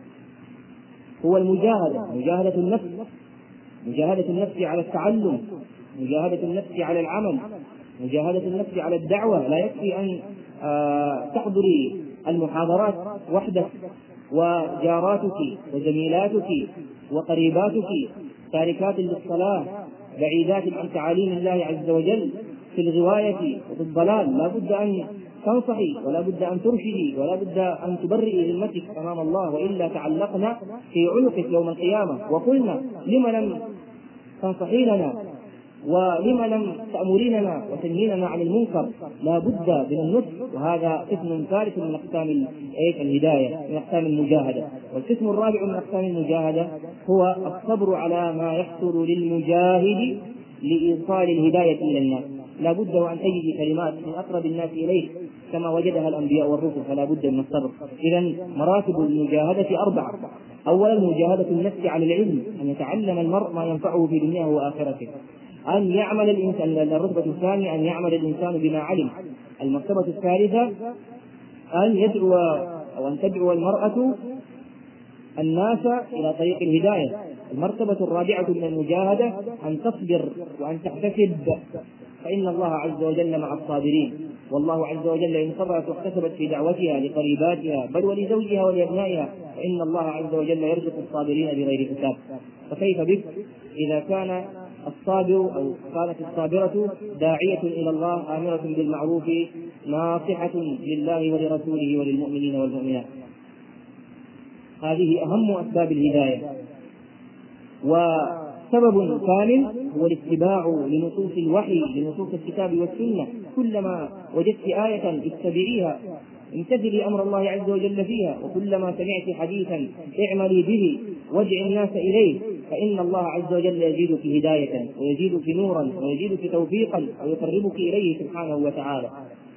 هو مجاهدة النفس، مجاهدة النفس على التعلم، مجاهدة النفس على العمل، مجاهدة النفس على الدعوة. لا يكفي أن تحضري المحاضرات وحدك وجاراتك وزميلاتك وقريباتك تاركات للصلاة بعيدات عن تعاليم الله عز وجل في الغواية وفي الضلال. لا بد أن تنصحي ولا بد أن ترشدي ولا بد أن تبرئي ذمتك أمام الله، وإلا تعلقنا في عنقك يوم القيامة وقلنا: لم لم تنصحيننا ولم لم تأمريننا وتنهيننا عن المنكر؟ لا بد من النصح، وهذا قسم ثالث من أقسام الهداية، من أقسام المجاهدة. والقسم الرابع من أقسام المجاهدة هو الصبر على ما يحصل للمجاهد لإيصال الهداية إلى الناس. لا بد وأن تجد كلمات من أقرب الناس إليك كما وجدها الأنبياء والرسل، فلا بد من الصبر. إذن مراتب المجاهدة 4. أولا مجاهدة النفس على العلم، أن يتعلم المرء ما ينفعه في دنياه وآخرته. أن يعمل الإنسان، الرتبة الثانية أن يعمل الإنسان بما علم. المرتبة الثالثة أن يدعو أو أن تدعو المرأة الناس إلى طريق الهداية. المرتبة الرابعة من المجاهدة أن تصبر وأن تحتسب، فإن الله عز وجل مع الصابرين. والله عز وجل إن صبرت واحتسبت في دعوتها لقريباتها بل ولزوجها ولأبنائها فإن الله عز وجل يرزق الصابرين بغير حساب. فكيف بك إذا كان الصابر أو كانت الصابرة داعية إلى الله آمرة بالمعروف ناصحة لله ولرسوله وللمؤمنين والمؤمنات؟ هذه أهم أسباب الهداية. سبب ثالث هو الاتباع لنصوص الوحي، لنصوص الكتاب والسنة. كلما وجدت آية اتبعيها، امتثلي أمر الله عز وجل فيها، وكلما سمعت حديثا اعملي به وادع الناس إليه، فإن الله عز وجل يزيدك هداية ويزيدك نورا ويزيدك توفيقا ويقربك إليه سبحانه وتعالى.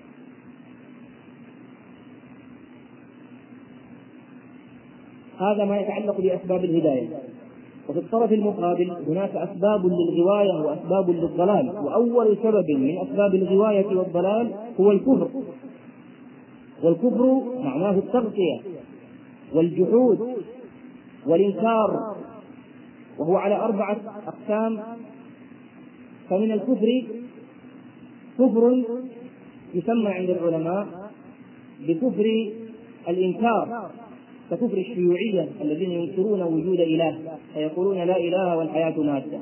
هذا ما يتعلق بأسباب الهداية. وفي الطرف المقابل هناك أسباب للغواية وأسباب للضلال، وأول سبب من أسباب الغواية والضلال هو الكفر. والكفر معناه التغطية والجحود والإنكار، وهو على 4 أقسام. فمن الكفر كفر يسمى عند العلماء بكفر الإنكار، ككفر الشيوعية الذين ينكرون وجود إله فيقولون لا إله والحياة مادة.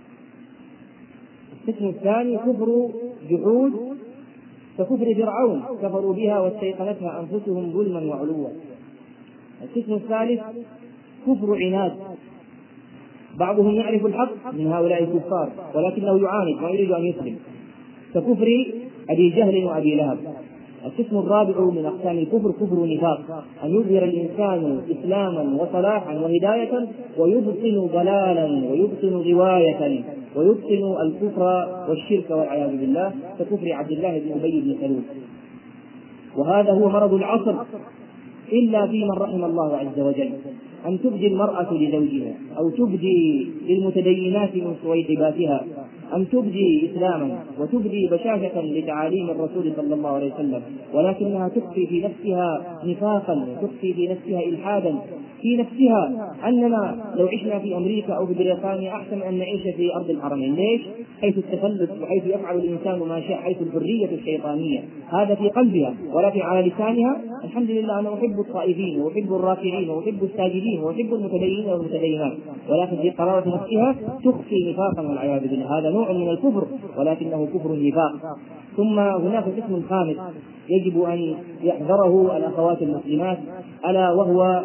القسم الثاني كفر جحود، ككفر فرعون كفروا بها واستيقنتها أنفسهم ظلما وعلوا. القسم الثالث كفر عناد، بعضهم يعرف الحق من هؤلاء الكفار ولكنه يعاند ويريد أن يسلم، ككفر أبي جهل وأبي لهب. القسم الرابع من أقسام الكفر كفر نفاق، أن يظهر الإنسان إسلاما وصلاحا وهداية ويبطن ضلالا ويبطن غواية ويبطن الكفر والشرك والعياذ بالله، ككفر عبد الله بن أبي بن سلول. وهذا هو مرض العصر، إلا في من رحم الله عز وجل، أن تبدي المرأة لزوجها أو تبدي للمتدينات من صويحباتها أن تبدي إسلاما وتبدي بشاشة لتعاليم الرسول صلى الله عليه وسلم، ولكنها تخفي في نفسها نفاقا وتخفي في نفسها إلحادا في نفسها، أننا لو عشنا في أمريكا أو في بريطانيا أحسن أن نعيش في أرض الحرمين. ليش؟ حيث التفلت وحيث يفعل الإنسان ما شاء، حيث الحرية الشيطانية. هذا في قلبها، ولكن على لسانها الحمد لله أنا أحب الطائفين وأحب الراكعين وأحب الساجدين وأحب المتدينين والمتدينات، ولكن في قرارة نفسها تخفي نفاقا والعياذ بالله. هذا نوع من الكفر ولكنه كفر نفاق. ثم هناك قسم خامس يجب أن يحذره الأخوات المسلمات، ألا وهو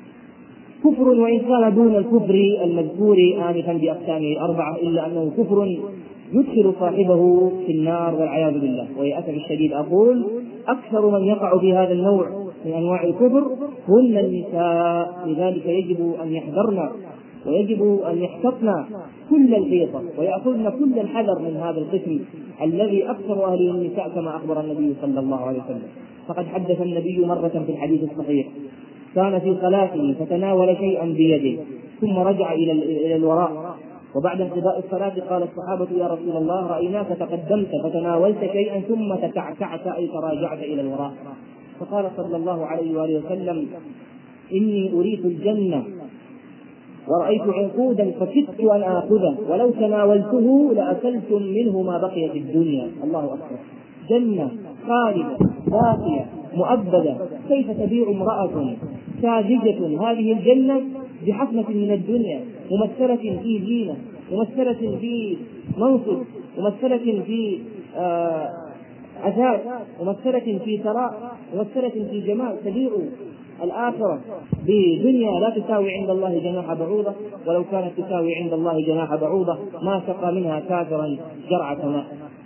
كفر وإن كان دون الكفر المذكور آنفا بأقسامه 4، إلا أنه كفر يدخل صاحبه في النار والعياذ بالله. وللأسف الشديد أقول أكثر من يقع في هذا النوع من أنواع الكفر هن النساء، لذلك يجب أن يحذرن ويجب أن يحتطن كل الحيطة ويأخذن كل الحذر من هذا القسم الذي أكثر أهله النساء، كما أخبر النبي صلى الله عليه وسلم. فقد حدث النبي مرة في الحديث الصحيح كان في صلاته فتناول شيئا بيده ثم رجع إلى الوراء، وبعد انقضاء الصلاة قال الصحابة يا رسول الله رأيناك تقدمت فتناولت شيئا ثم تكعكعت أي تراجعت إلى الوراء. فقال صلى الله عليه وآله وسلم إني أريد الجنة ورأيت عنقودا فكدت أن آخذه ولو تناولته لأكلتم منه ما بقي في الدنيا. الله أكبر، جنة خالدة باقية مؤبدة، كيف تبيع امرأة ساذجة هذه الجنة بحفنة من الدنيا ممثلة في زينة، ممثلة في منصب، ممثلة في عذاب، ممثلة في ثراء، ممثلة في جمال، تبيع الآخرة بدنيا لا تساوي عند الله جناح بعوضة، ولو كانت تساوي عند الله جناح بعوضة ما سقى منها كافرا جرعة ماء.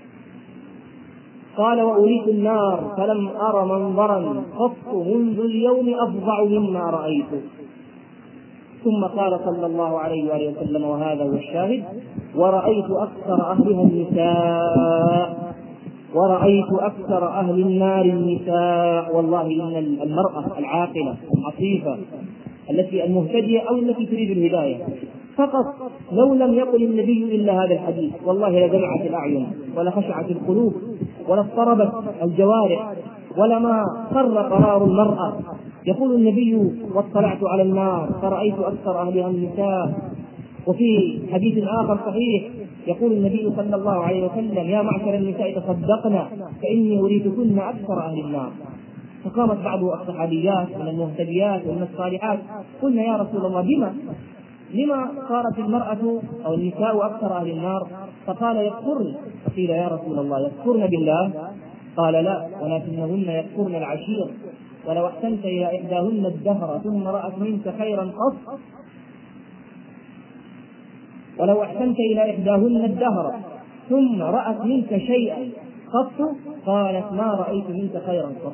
قال وأريد النار فلم أر منظرا قط منذ اليوم أفظع مما رأيت. ثم قال صلى الله عليه وآله وسلم وهذا هو الشاهد ورأيت أكثر أهلها النساء، ورأيت أكثر أهل النار النساء. والله إن المرأة العاقلة العفيفة التي المهتدية أو التي تريد الهداية فقط لو لم يقل النبي إلا هذا الحديث والله لدمعت الأعين ولخشعت القلوب ولاضطربت الجوارح ولما خر قرار المرأة. يقول النبي واطلعت على النار فرأيت أكثر أهلها النساء. وفي حديث آخر صحيح يقول النبي صلى الله عليه وسلم يا معشر النساء تصدقنا فإني أريدكن أكثر أهل النار. فقامت بعض الصحابيات من المهتديات ومن الصالحات قلنا يا رسول الله لما صارت المرأة أو النساء أكثر أهل النار؟ فقال يكفرن. فقيل يا رسول الله يكفرن بالله؟ قال لا ولكنهن يكفرن العشير، ولو أحسنت إلى إحداهن الدهر ثم رأت منك خيرا قط ولو أحسنت إلى إحداهن الدهر ثم رأت منك شيئا قط قالت ما رأيت منك خيرا قط.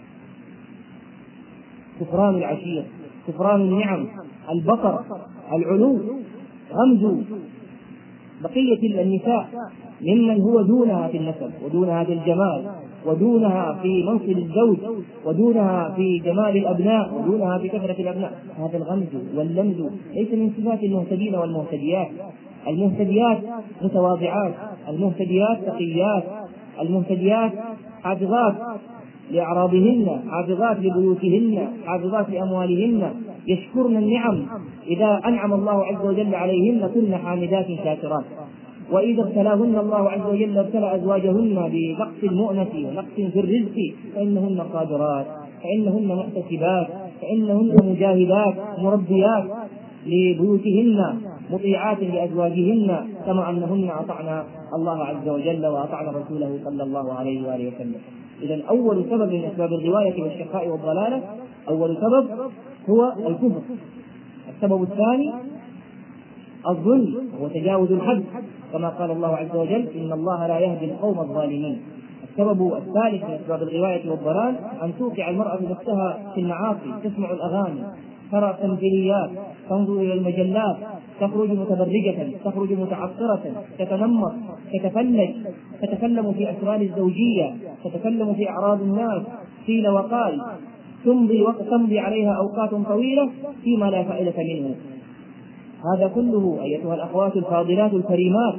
كفران العشير، كفران النعم، البطر، العلو، غمز بقية النساء ممن هو دونها في النسب ودونها في الجمال ودونها في منصب الزوج ودونها في جمال الأبناء ودونها في كثرة الأبناء. هذا الغمز واللمز ليس من صفات المهتدين والمهتديات. المهتديات متواضعات، المهتديات تقيات، المهتديات حافظات لأعراضهن، حافظات لبيوتهن، حافظات لأموالهن، يشكرن النعم إذا أنعم الله عز وجل عليهن كن حامدات شاكرات. وإذا ابتلاهن الله عز وجل ابتلى أزواجهن بنقص المؤنة ونقص في الرزق فإنهن صابرات، فإنهن محتسبات، فإنهن مجاهدات مربيات لبيوتهن، مطيعات لأزواجهن، كما أنهن أطعن الله عز وجل وأطعن رسوله صلى الله عليه وآله وسلم. إذن أول سبب من أسباب الغواية والشقاء والضلالة، أول سبب هو الكفر. السبب الثاني الظلم وتجاوز الحد، كما قال الله عز وجل إن الله لا يهدي القوم الظالمين. السبب الثالث من أسباب الغواية والضلال أن توقع المرأة نفسها في المعاصي، تسمع الأغاني، ترى تمثيليات، تنظر إلى المجلات، تخرج متبرجة، تخرج متعطرة، تتنمر، تتفلج، تتكلم في أسرار الزوجية، تتكلم في أعراض الناس، قيل وقال، تمضي عليها أوقات طويلة فيما لا فائدة منه. هذا كله أيتها الأخوات الفاضلات الكريمات،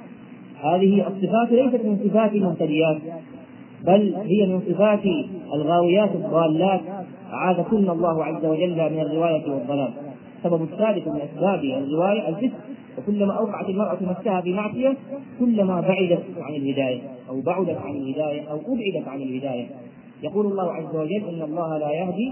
هذه الصفات ليست من صفات المهتديات، بل هي من صفات الغاويات الضالات، أعاذكن الله عز وجل من الغواية والضلال. السبب الثالث من أسباب الغواية الفسق، وكلما أوقعت المرأة نفسها في معصية كلما بعدت عن الهداية أو بعدت عن الهداية أو أبعدت عن الهداية. يقول الله عز وجل إن الله لا يهدي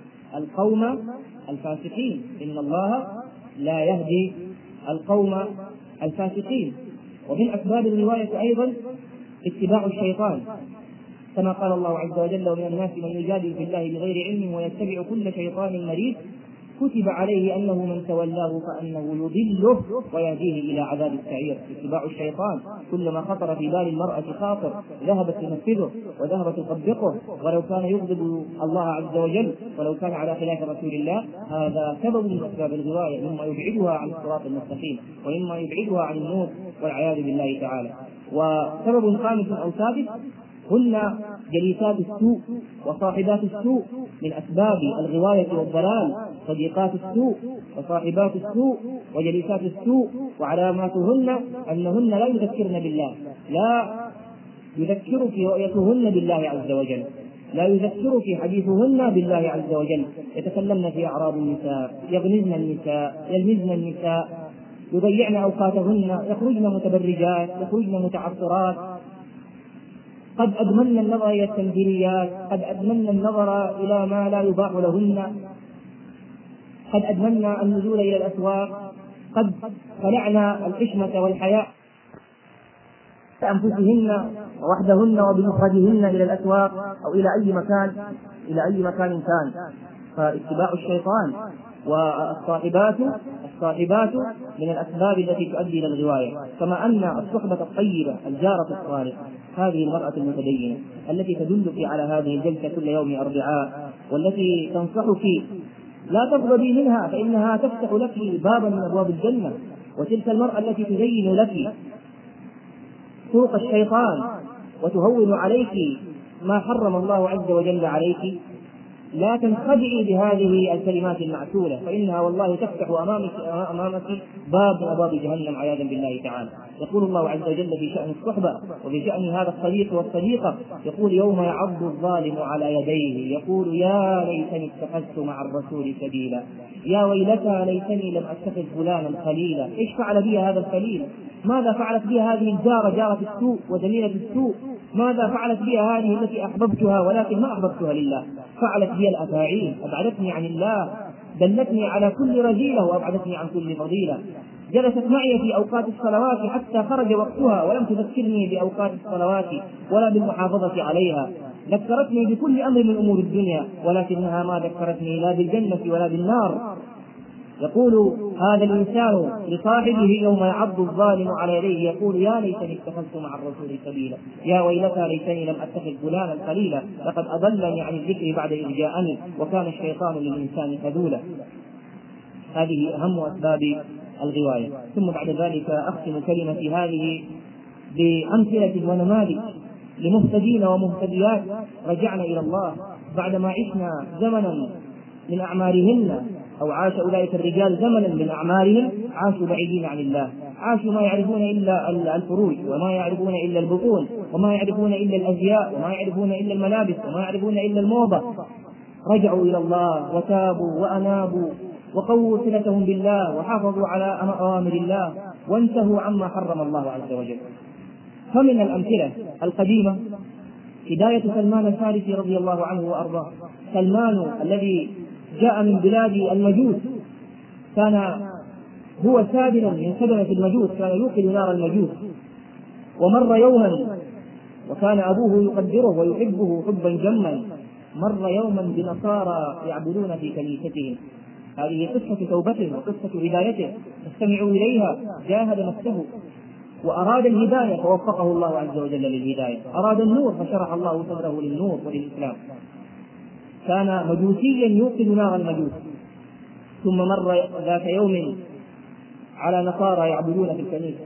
القوم الفاسقين، إن الله لا يهدي القوم الفاسقين. ومن أسباب الغواية أيضا اتباع الشيطان، كما قال الله عز وجل ومن الناس من يجادل في الله بغير علم ويتبع كل شيطان مريد كتب عليه أنه من تولاه فأنه يضله ويهديه إلى عذاب السعير. اتباع الشيطان كلما خطر في بال المرأة خاطر ذهبت تنفذه وذهبت تطبقه، ولو كان يغضب الله عز وجل ولو كان على خلاف رسول الله. هذا سبب من أسباب الغواية، مما يبعدها عن الصراط المستقيم ومما يبعدها عن النور والعياذ بالله تعالى. وسبب خامس أو سادس هن جليسات السوء وصاحبات السوء، من أسباب الغواية والضلال صديقات السوء وصاحبات السوء وجليسات السوء، وعلاماتهن أنهن لا يذكرن بالله، لا يذكر في رؤيتهن بالله عز وجل، لا يذكر في حديثهن بالله عز وجل، يتكلمن في أعراض النساء، يغمزن النساء، يلمزن النساء، يضيعن أوقاتهن، يخرجن متبرجات، يخرجن متعطرات، قد أدمن النظر إلى التمثيليات، قد أدمن النظر إلى ما لا يباح لهن، قد أدمن النزول إلى الأسواق، قد خلعنا الحشمة والحياء بأنفسهن ووحدهن وبمفردهن إلى الأسواق أو إلى أي مكان كان. فاتباع الشيطان والصاحبات من الأسباب التي تؤدي إلى الغواية، كما أن الصحبة الطيبة الجارة الصالحة، هذه المرأة المتدينة التي تدلك على هذه الجلسة كل يوم أربعاء، والتي تنصحك لا تغضبي منها فإنها تفتح لك بابا من أبواب الجنة. وتلك المرأة التي تزين لك طرق الشيطان وتهون عليك ما حرم الله عز وجل عليك، لا تنخدعي بهذه الكلمات المعسولة، فإنها والله تفتح أمامك باب من أبواب جهنم عياذا بالله تعالى. يقول الله عز وجل في شأن الصحبة وفي شأن هذا الصديق والصديقة، يقول يوم يعض الظالم على يديه يقول يا ليتني اتخذت مع الرسول سبيلا، يا ويلتى ليتني لم أتخذ فلانا خليلا. إيش فعل بي هذا الخليل؟ ماذا فعلت بي هذه الجارة جارة السوء وزميلة السوء؟ ماذا فعلت بي هذه التي أحببتها ولكن ما أحببتها لله؟ فعلت بي الأفاعيل، أبعدتني عن الله، دلتني على كل رذيلة وأبعدتني عن كل فضيلة. جلست معي في أوقات الصلوات حتى خرج وقتها ولم تذكرني بأوقات الصلوات ولا بالمحافظة عليها. ذكرتني بكل أمر من أمور الدنيا ولكنها ما ذكرتني لا بالجنة ولا بالنار. يقول هذا الإنسان لصاحبه يوم يعض الظالم على يديه يقول يا ليتني اتخذت مع الرسول سبيلا، يا ويلتى ليتني لم أتخذ فلانا خليلا، لقد أضلني عن الذكر بعد إذ جاءني وكان الشيطان للإنسان خذولا. هذه أهم أسباب الغواية. ثم بعد ذلك أختم كلمتي هذه بأمثلة ونماذج لمهتدين ومهتديات رجعنا إلى الله بعدما عشنا زمنا من أعمارهن، أو عاش أولئك الرجال زمنا من أعمارهم عاشوا بعيدين عن الله، عاشوا ما يعرفون إلا الفروج، وما يعرفون إلا البطون، وما يعرفون إلا الأزياء، وما يعرفون إلا الملابس، وما يعرفون إلا الموضة. رجعوا إلى الله وتابوا وأنابوا وقووا صلتهم بالله وحافظوا على أوامر الله وانتهوا عما حرم الله عز وجل. فمن الأمثلة القديمة هداية سلمان الفارسي رضي الله عنه وأرضاه. سلمان الذي جاء من بلاد المجوس، كان هو سادنا من سدنة المجوس، كان يوقد نار المجوس، ومر يوما وكان أبوه يقدره ويحبه حبا جما، مر يوما بنصارى يعبدون في كنيستهم. هذه قصة توبته وقصة هدايته، استمعوا إليها. جاهد نفسه وأراد الهداية فوفقه الله عز وجل للهداية، أراد النور فشرح الله صدره للنور وللإسلام. كان مجوسيا يوقد نار المجوس، ثم مر ذات يوم على نصارى يعبدون في الكنيسة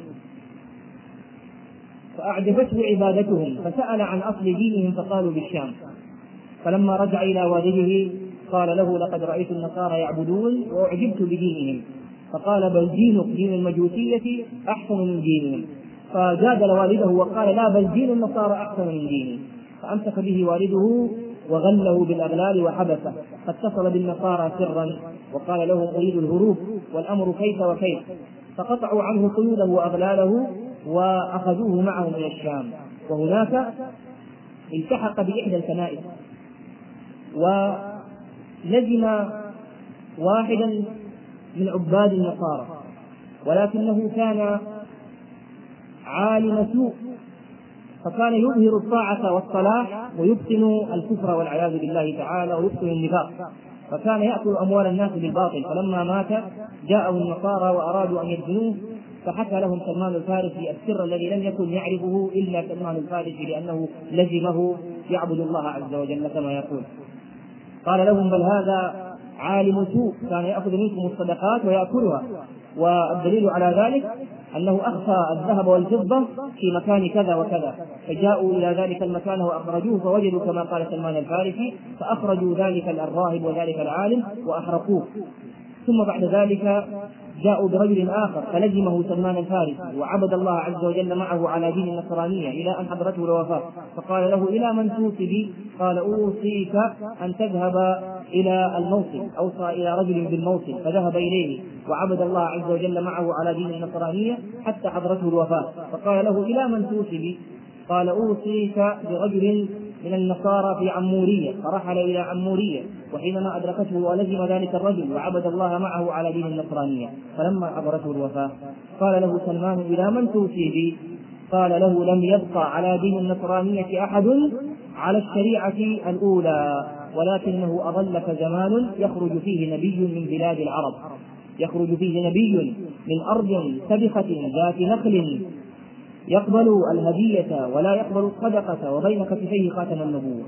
فأعجبته عبادتهم، فسأل عن أصل دينهم فقالوا بالشام. فلما رجع إلى والده قال له لقد رأيت النصارى يعبدون وأعجبت بدينهم، فقال بل دينك دين المجوسية أحسن من دينهم. فجادل والده وقال لا بل دين النصارى أحسن من ديني، فأمسك به والده وغله بالأغلال وحبسه، فاتصل بالنصارى سرا وقال لهم أريد الهروب والأمر كيف وكيف، فقطعوا عنه قيوده وأغلاله وأخذوه معهم إلى الشام. وهناك التحق بإحدى الكنائس ولزم واحدا من عباد النصارى، ولكنه كان عالم سوء، فكان يظهر الطاعة والصلاح ويبطن الكفر والعياذ بالله تعالى ويبطن النفاق، فكان يأكل أموال الناس بالباطل. فلما مات جاءه النصارى وأرادوا أن يدفنوه، فحكى لهم سلمان الفارسي السر الذي لم يكن يعرفه إلا سلمان الفارسي، لأنه لزمه يعبد الله عز وجل كما يقول. قال لهم بل هذا عالم سوء كان يأخذ منكم الصدقات ويأكلها، والدليل على ذلك أنه أخفى الذهب والفضة في مكان كذا وكذا، فجاءوا إلى ذلك المكان وأخرجوه فوجدوا كما قال سلمان الفارسي، فأخرجوا ذلك الراهب وذلك العالم وأحرقوه. ثم بعد ذلك جاءوا برجل آخر فلزمه سلمان الفارسي وعبد الله عز وجل معه على دين النصرانية إلى أن حضرته الوفاة، فقال له إلى من توصي بي؟ قال أوصيك أن تذهب إلى الموصل، أوصى إلى رجل بالموصل فذهب إليه وعبد الله عز وجل معه على دين النصرانية حتى حضرته الوفاة، فقال له إلى من توصي بي؟ قال أوصيك برجل من النصارى في عمورية، فرحل إلى عمورية، وحينما أدركته ولزم ذلك الرجل وعبد الله معه على دين النصرانية، فلما حضرته الوفاة قال له سلمان إلى من توصي بي؟ قال له لم يبقى على دين النصرانية أحد على الشريعة الأولى، ولكنه أظلك زمان يخرج فيه نبي من بلاد العرب، يخرج فيه نبي من أرض سبخة ذات نخل يقبل الهدية ولا يقبل الصدقة وبين كتفيه خاتم النبوة.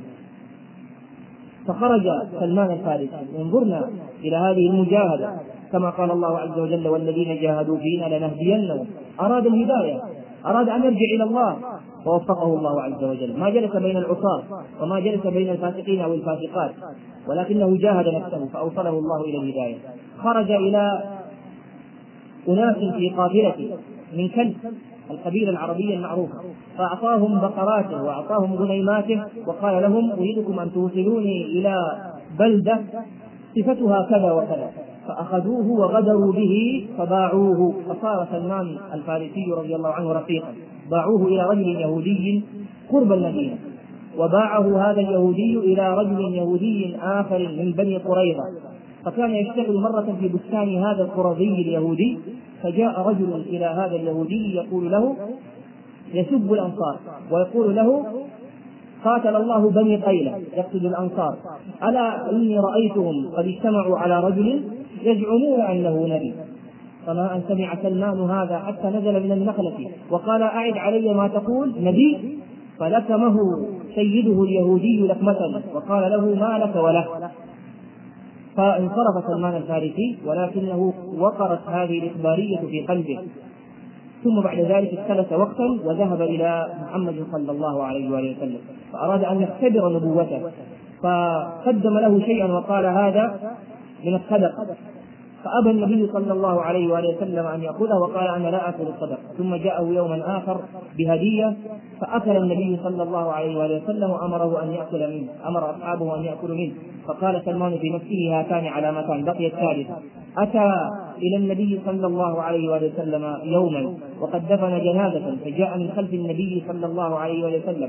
فخرج سلمان الفارسي. انظرنا إلى هذه المجاهدة، كما قال الله عز وجل والذين جاهدوا فينا لنهدينهم. أراد الهداية، أراد أن يرجع إلى الله فوفقه الله عز وجل، ما جلس بين العصاة وما جلس بين الفاسقين أو الفاسقات، ولكنه جاهد نفسه فأوصله الله إلى الهداية. خرج إلى أناس في قافلته من كلب القبيلة العربية المعروفة، فأعطاهم بقراته وأعطاهم غنيماته وقال لهم أريدكم أن توصلوني إلى بلدة صفتها كذا وكذا، فأخذوه وغدروا به فباعوه، فصار سلمان الفارسي رضي الله عنه رقيقا. باعوه إلى رجل يهودي قرب المدينة، وباعه هذا اليهودي إلى رجل يهودي آخر من بني قريظة، فكان يشتغل مرة في بستان هذا القرظي اليهودي، فجاء رجل إلى هذا اليهودي يقول له، يسب الأنصار ويقول له قاتل الله بني قيلة، يقصد الأنصار، ألا إني رأيتهم قد اجتمعوا على رجل يزعمون أنه نبي، فما أن سمع سلمان هذا حتى نزل من النخلة وقال أعد علي ما تقول نبي، فلكمه سيده اليهودي لكمة وقال له ما لك وله، فانصرف سلمان الفارسي، ولكنه وقرت هذه الإخبارية في قلبه. ثم بعد ذلك اختلس وقتا وذهب إلى محمد صلى الله عليه وآله وسلم، فأراد أن يختبر نبوته، فقدم له شيئا وقال هذا من الصدقة، فأبى النبي صلى الله عليه وآله وسلم أن يأخذه وقال أنا لا أكل الصدقة. ثم جاءه يوما آخر بهدية فأكل النبي صلى الله عليه وآله وسلم وأمره أن يأكل منه، أمر أصحابه أن يأكلوا منه، فقال سلمان في نفسه هاتان علامتان، بقي الثالثة. أتى إلى النبي صلى الله عليه وآله وسلم يوما وقد دفن جنازة، فجاء من خلف النبي صلى الله عليه وآله وسلم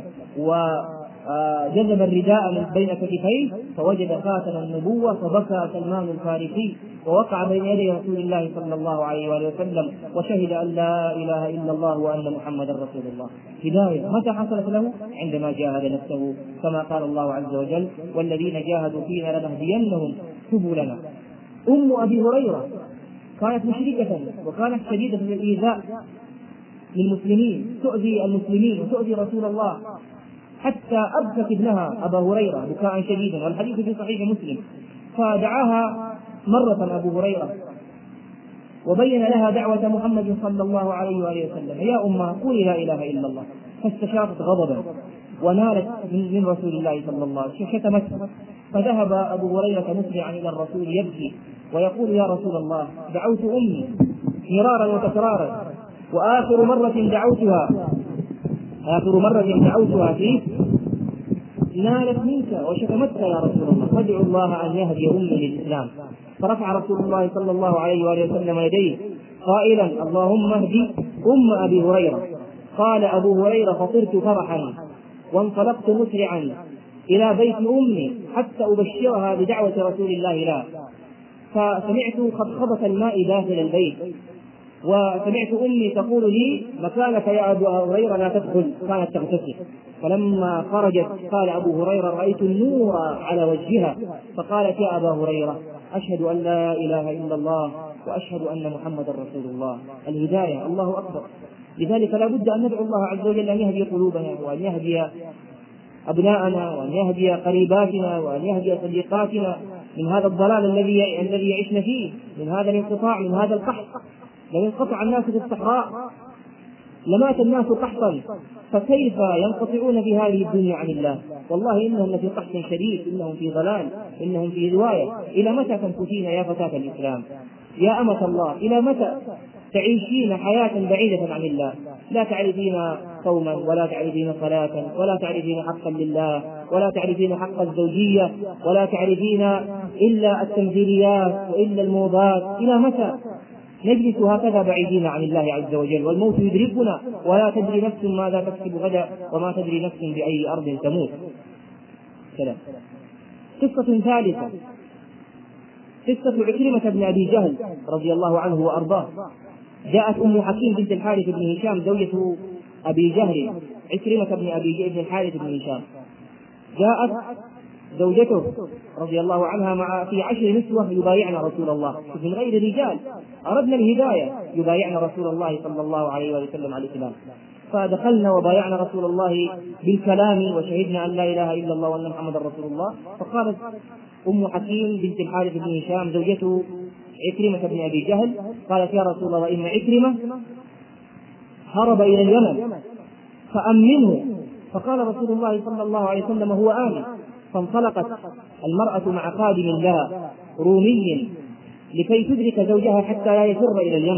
وجذب الرداء من بين كتفيه فوجد خاتم النبوة، فبكى سلمان الفارسي ووقع بين يدي رسول الله صلى الله عليه وآله وسلم وشهد أن لا إله إلا الله وأن محمدا رسول الله. هداية متى حصلت له؟ عندما جاهد نفسه، كما قال الله عز وجل والذين جاهدوا فينا لنهدينهم سبلنا. أم أبي هريرة كانت مشركة وكانت شديدة في الإيذاء للمسلمين، تؤذي المسلمين وتؤذي رسول الله، حتى أبكت ابنها أبا هريرة بكاء شديدا، والحديث في صحيح مسلم. فدعاها مرة أبو هريرة وبين لها دعوة محمد صلى الله عليه وآله وسلم، يا أمه قولي لا إله إلا الله، فاستشاطت غضبا ونالت من رسول الله صلى الله عليه وسلم، شتمته، فذهب أبو هريرة مسرعا إلى الرسول يبكي ويقول يا رسول الله دعوت أمي مرارا وتكرارا، وآخر مرة دعوتها فيه نالت منك وشتمتك يا رسول الله، فادعو الله أن يهدي أمي للإسلام. فرفع رسول الله صلى الله عليه وآله وسلم يديه قائلا اللهم اهدي أم أبي هريرة. قال أبو هريرة فطرت فرحا وانطلقت مسرعا إلى بيت أمي حتى أبشرها بدعوة رسول الله لها، فسمعت خطخبة الماء داخل البيت، وسمعت أمي تقول لي مكانك يا أبو هريرة لا تدخل، كانت تغتسل. فلما خرجت قال أبو هريرة رأيت النور على وجهها، فقالت يا أبا هريرة أشهد أن لا إله إلا الله وأشهد أن محمد رسول الله. الهداية، الله أكبر. لذلك لا بد أن ندعو الله عز وجل أن يهدي قلوبنا وأن يهدي أبناءنا وأن يهدي قريباتنا وأن يهدي صديقاتنا من هذا الضلال الذي يعيشن فيه، من هذا الانقطاع، من هذا القحط. لو انقطع الناس في الصحراء لمات الناس قحطا، فكيف ينقطعون في هذه الدنيا عن الله؟ والله إنهم لفي قحط شديد، إنهم في ضلال، إنهم في رواية. إلى متى تنكثين يا فتاة الإسلام؟ يا أمة الله إلى متى تعيشين حياة بعيدة عن الله؟ لا تعرفين صوما ولا تعرفين صلاة ولا تعرفين حقا لله ولا تعرفين حق الزوجية ولا تعرفين إلا التمثيليات وإلا الموضات. إلى متى نجلس هكذا بعيدين عن الله عز وجل والموت يدركنا ولا تدري نفس ماذا تكسب غدا وما تدري نفس بأي أرض تموت. سلام. قصة ثالثة قصة عكرمة بن أبي جهل رضي الله عنه وأرضاه. جاءت أم حكيم بنت الحارث بن هشام زوجة أبي جهل، عكرمة بن أبي الحارث بن هشام، جاءت زوجته رضي الله عنها في 10 نسوة يبايعن رسول الله من غير رجال، أردنا الهداية، يبايعن رسول الله صلى الله عليه وسلم على الإسلام. فدخلنا وبايعنا رسول الله بالكلام وشهدنا أن لا إله إلا الله وأن محمد رسول الله. فقالت أم حكيم بنت الحارث بن هشام زوجته عكرمة بن أبي جهل قالت يا رسول الله إن عكرمة هرب إلى اليمن فأمنه. فقال رسول الله صلى الله عليه وسلم هو آمن. فانطلقت المرأة مع خادم لها رومي لكي تدرك زوجها حتى لا يفر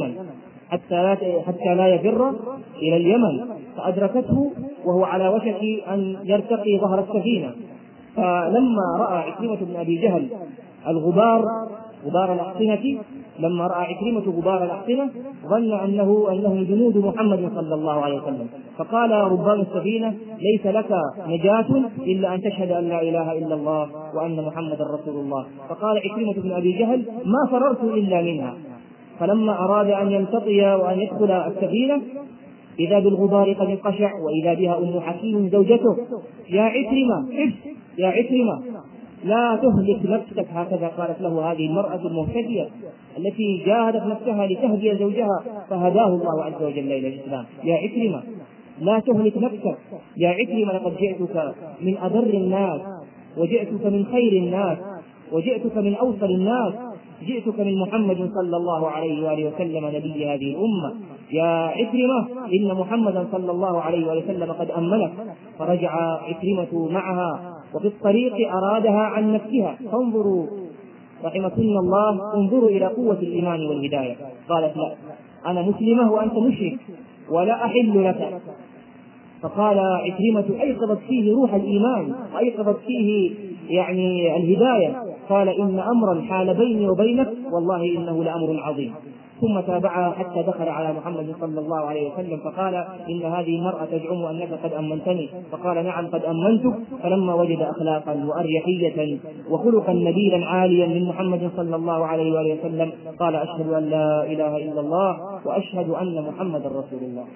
إلى اليمن، فأدركته وهو على وشك أن يرتقي ظهر السفينة. فلما رأى عكرمة بن أبي جهل غبار الأحصنة، لما رأى عكرمة غبار الأحصنة ظن أنهم جنود محمد صلى الله عليه وسلم، فقال ربان السفينة ليس لك نجاة إلا أن تشهد أن لا إله إلا الله وأن محمد رسول الله. فقال عكرمة بن أبي جهل ما فررت إلا منها. فلما أراد أن يمتطي وأن يدخل السفينة إذا بالغبار قد انقشع وإذا بها أم حكيم زوجته. يا عكرمة يا عكرمة لا تهلك نفسك، هكذا قالت له هذه المرأة المهتدية التي جاهدت نفسها لتهدي زوجها فهداه الله عز وجل إلى الإسلام. يا عكرمة لا تهلك نفسك، يا عكرمة لقد جئتك من أبر الناس، وجئتك من خير الناس، وجئتك من أوصل الناس، جئتك من محمد صلى الله عليه وآله وسلم نبي هذه الأمة. يا عكرمة إن محمدا صلى الله عليه وآله وسلم قد أمنك. فرجع عكرمة معها، وفي الطريق أرادها عن نفسها، فانظروا رحمكن الله، انظروا إلى قوة الإيمان والهداية. قالت لا، أنا مسلمة وأنت مشرك ولا أحل لك. فقال عكرمة أيقظت فيه روح الإيمان وأيقظت فيه يعني الهداية، قال إن أمرا حال بيني وبينك والله إنه لأمر عظيم. ثم تابعها حتى دخل على محمد صلى الله عليه وسلم فقال إن هذه المرأة تزعم أنك قد أمنتني، فقال نعم قد أمنتك. فلما وجد أخلاقا وأريحية وخلقا نبيلا عاليا من محمد صلى الله عليه وآله وسلم قال أشهد أن لا إله إلا الله وأشهد أن محمدا رسول الله.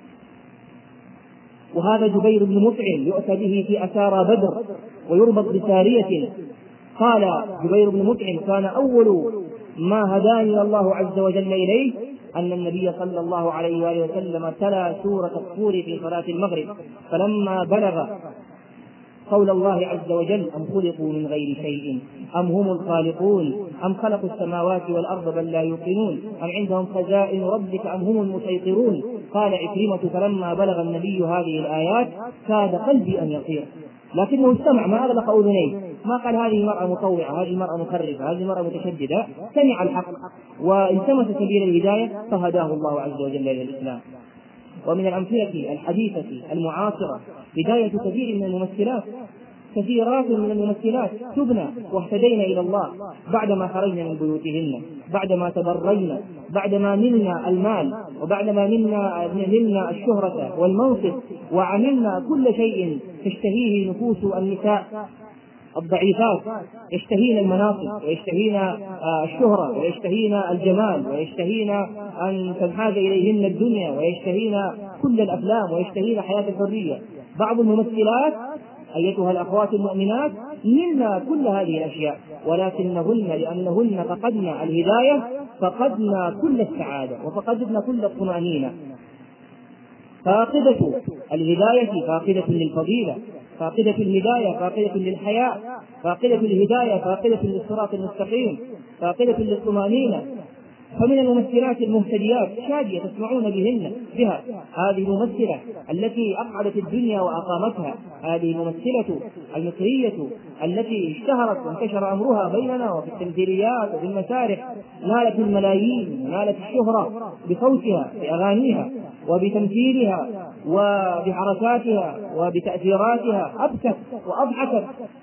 وهذا جبير بن مطعم يؤتى به في أسارى بدر ويربط بسارية. قال جبير بن مطعم كان أول ما هداني الله عز وجل إليه أن النبي صلى الله عليه وآله وسلم تلا سورة الطور في صلاة المغرب، فلما بلغ قول الله عز وجل أم خلقوا من غير شيء أم هم الخالقون أم خلقوا السماوات والأرض بل لا يوقنون أم عندهم خزائن ربك أم هم المسيطرون. قال عكرمة فلما بلغ النبي هذه الآيات كاد قلبي أن يطير، لكنه استمع ما أغلق أذنيه، ما قال هذه مرأة مطوعة، هذه مرأة مخرفة، هذه مرأة متشددة. سمع الحق والتمس سبيل الهداية فهداه الله عز وجل إلى الإسلام. ومن الأمثلة الحديثة المعاصرة بداية كثير من الممثلات، كثيرات من الممثلات تبنى واهتدينا إلى الله بعدما خرجنا من بيوتهن، بعدما تبرينا، بعدما نلنا المال، وبعدما نلنا الشهرة والموقف، وعملنا كل شيء تشتهيه نفوس النساء الضعيفات، يشتهين المناصب ويشتهين الشهرة ويشتهين الجمال ويشتهين أن تنحاز إليهن الدنيا ويشتهين كل الأفلام ويشتهين حياة الحرية. بعض الممثلات أيتها الأخوات المؤمنات نلنا كل هذه الأشياء، ولكنهن لأنهن فقدن الهداية فقدن كل السعادة وفقدن كل الطمأنينة. فاقدة الهداية فاقدة للفضيلة، فاقدة الهداية فاقدة للحياء، فاقدة الهداية فاقدة للصراط المستقيم، فاقدة للطمأنينة. فمن الممثلات المهتديات شادية تسمعون بها هذه الممثلة التي أقعدت الدنيا وأقامتها، هذه الممثلة المصرية التي اشتهرت وانتشر أمرها بيننا وفي التمثيليات وفي المسارح، نالت الملايين، نالت الشهرة بصوتها بأغانيها وبتمثيلها وبحركاتها وبتأثيراتها، أبكت وأضحكت،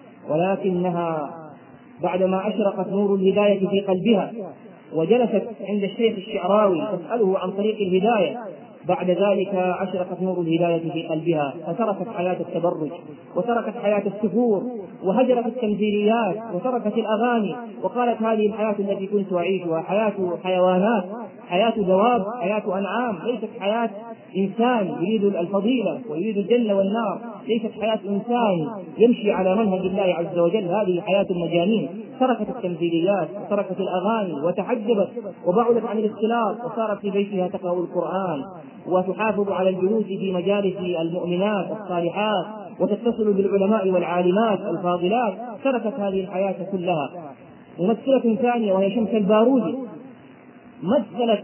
ولكنها بعدما أشرقت نور الهداية في قلبها وجلست عند الشيخ الشعراوي تسأله عن طريق الهداية، بعد ذلك أشرقت نور الهداية في قلبها فتركت حياة التبرج وتركت حياة السفور وهجرت التمثيليات وتركت الأغاني، وقالت هذه الحياة التي كنت أعيشها حياة حيوانات، حياة دواب، حياة أنعام، ليست حياة إنسان يريد الفضيلة ويريد الجنة والنار، ليست حياة إنسان يمشي على منهج الله عز وجل، هذه حياة المجانين. تركت التمثيليات وتركت الأغاني وتحجبت وبعدت عن الاختلاط وصارت في بيتها تقرأ القرآن وتحافظ على الجلوس في مجالس المؤمنات الصالحات وتتصل بالعلماء والعالمات الفاضلات. تركت هذه الحياة كلها. ممثلة ثانية وهي شمس البارودي مثلت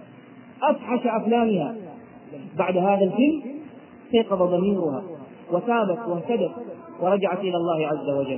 أفحش أفلامها، بعد هذا الفيلم استيقظ ضميرها وتابت واهتدت ورجعت إلى الله عز وجل،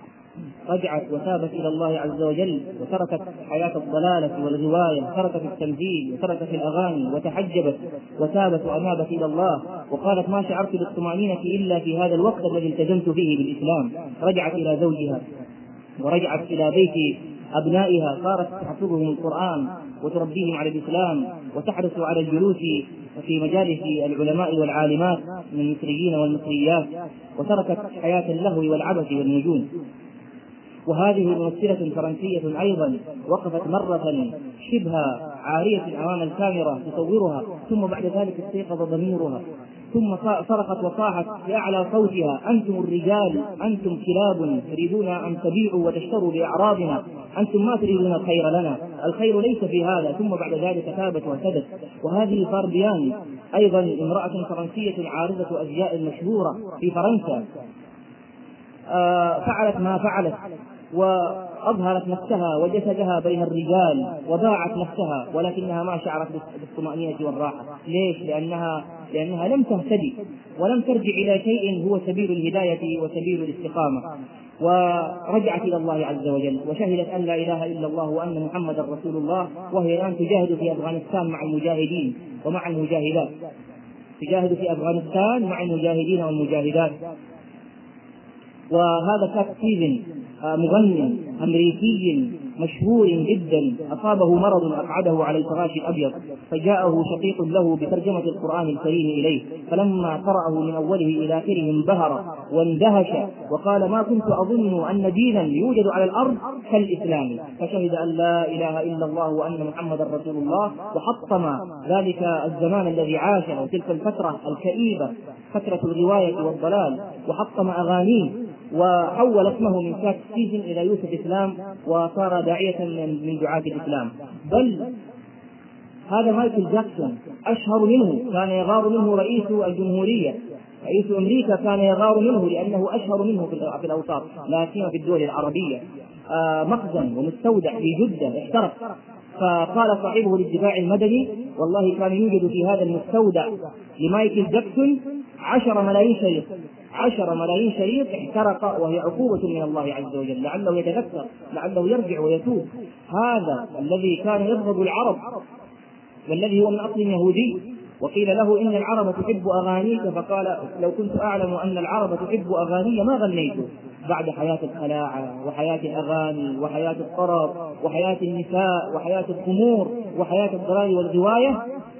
رجعت وتابت إلى الله عز وجل وتركت حياة الضلالة والغواية، تركت التمثيل وتركت الأغاني وتحجبت وتابت وأنابت إلى الله، وقالت ما شعرت بالطمأنينة إلا في هذا الوقت الذي التزمت فيه بالإسلام. رجعت إلى زوجها ورجعت إلى بيت أبنائها، صارت تحفظهم القرآن وتربيهم على الإسلام وتحرص على الجلوس في مجالس العلماء والعالمات من المصريين والمصريات، وتركت حياة اللهو والعبث والنجوم. وهذه ممثلة فرنسية أيضا وقفت مرة شبه عارية أمام الكاميرا تصورها، ثم بعد ذلك استيقظ ضميرها، ثم صرخت وصاحت بأعلى صوتها: أنتم الرجال، أنتم كلاب تريدون أن تبيعوا وتشتروا بأعراضنا، أنتم ما تريدون الخير لنا، الخير ليس في هذا. ثم بعد ذلك تابت واهتدت. وهذه فاربيان أيضا امرأة فرنسية عارضة أزياء مشهورة في فرنسا، فعلت ما فعلت وأظهرت نفسها وجسدها بين الرجال وباعت نفسها، ولكنها ما شعرت بالطمأنينة والراحة. ليش؟ لأنها لم تهتدي ولم ترجع إلى شيء هو سبيل الهداية وسبيل الاستقامة، ورجعت إلى الله عز وجل وشهدت أن لا إله إلا الله وأن محمدا رسول الله، وهي الآن تجاهد في أفغانستان مع المجاهدين ومع المجاهدات، تجاهد في أفغانستان مع المجاهدين والمجاهدات. وهذا كات ستيفن مغني أمريكي مشهور جدا أصابه مرض أقعده على الفراش الأبيض، فجاءه شقيق له بترجمة القرآن الكريم إليه، فلما قرأه من أوله إلى آخره انبهر واندهش وقال: ما كنت أظن أن دينا يوجد على الأرض كالإسلام، فشهد أن لا إله إلا الله وأن محمدا رسول الله، وحطم ذلك الزمان الذي عاشه وتلك الفترة الكئيبة، فترة الغواية والضلال، وحطم أغانيه وحول اسمه من كات ستيفن إلى يوسف إسلام، وصار داعية من دعاة الإسلام. بل هذا مايكل جاكسون أشهر منه، كان يغار منه رئيس الجمهورية، رئيس أمريكا كان يغار منه لأنه أشهر منه في الأوساط، لا سيما في الدول العربية. مخزن ومستودع في جدة احترق، فقال صاحبه للدفاع المدني: والله كان يوجد في هذا المستودع لمايكل جاكسون 10 ملايين شريط، 10 ملايين شريط احترق، وهي عقوبة من الله عز وجل، لعله يتذكر، لعله يرجع ويتوب. هذا الذي كان يبغض العرب والذي هو من أصل يهودي، وقيل له: إن العرب تحب أغانيك، فقال: لو كنت أعلم أن العرب تحب أغاني ما غنيته. بعد حياة الخلاعة وحياة الأغاني وحياة الطرب وحياة النساء وحياة الخمور وحياة الضلال والغواية،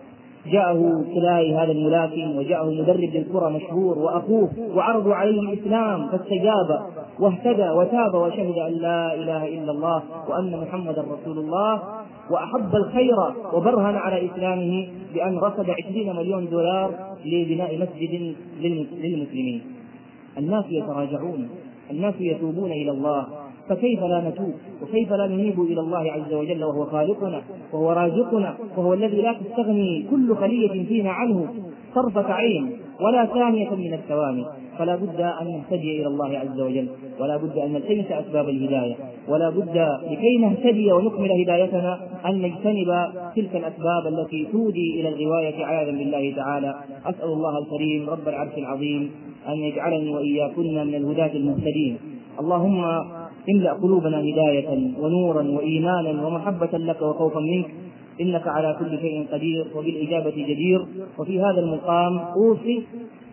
جاءه كلاي هذا الملاكم، وجاءه مدرب للكرة مشهور وأخوه، وعرضوا عليه الإسلام فاستجاب واهتدى وتاب وشهد أن لا إله إلا الله وأن محمدا رسول الله، وأحب الخير وبرهن على إسلامه بأن رصد 20 مليون دولار لبناء مسجد للمسلمين. الناس يتراجعون، الناس يتوبون إلى الله، فكيف لا نتوب وكيف لا ننيب إلى الله عز وجل وهو خالقنا وهو رازقنا وهو الذي لا تستغني كل خلية فينا عنه طرفة عين ولا ثانية من الثواني. فلا بد أن نهتدي إلى الله عز وجل، ولا بد أن نلتمس أسباب الهداية، ولا بد لكي نهتدي ونكمل هدايتنا أن نجتنب تلك الأسباب التي تودي إلى الغواية عياذا بالله تعالى. أسأل الله الكريم رب العرش العظيم أن يجعلني وإياكن من الهداة المهتدين. اللهم املأ قلوبنا هداية ونورا وإيمانا ومحبة لك وخوفا منك، إنك على كل شيء قدير وبالإجابة جدير. وفي هذا المقام أوصي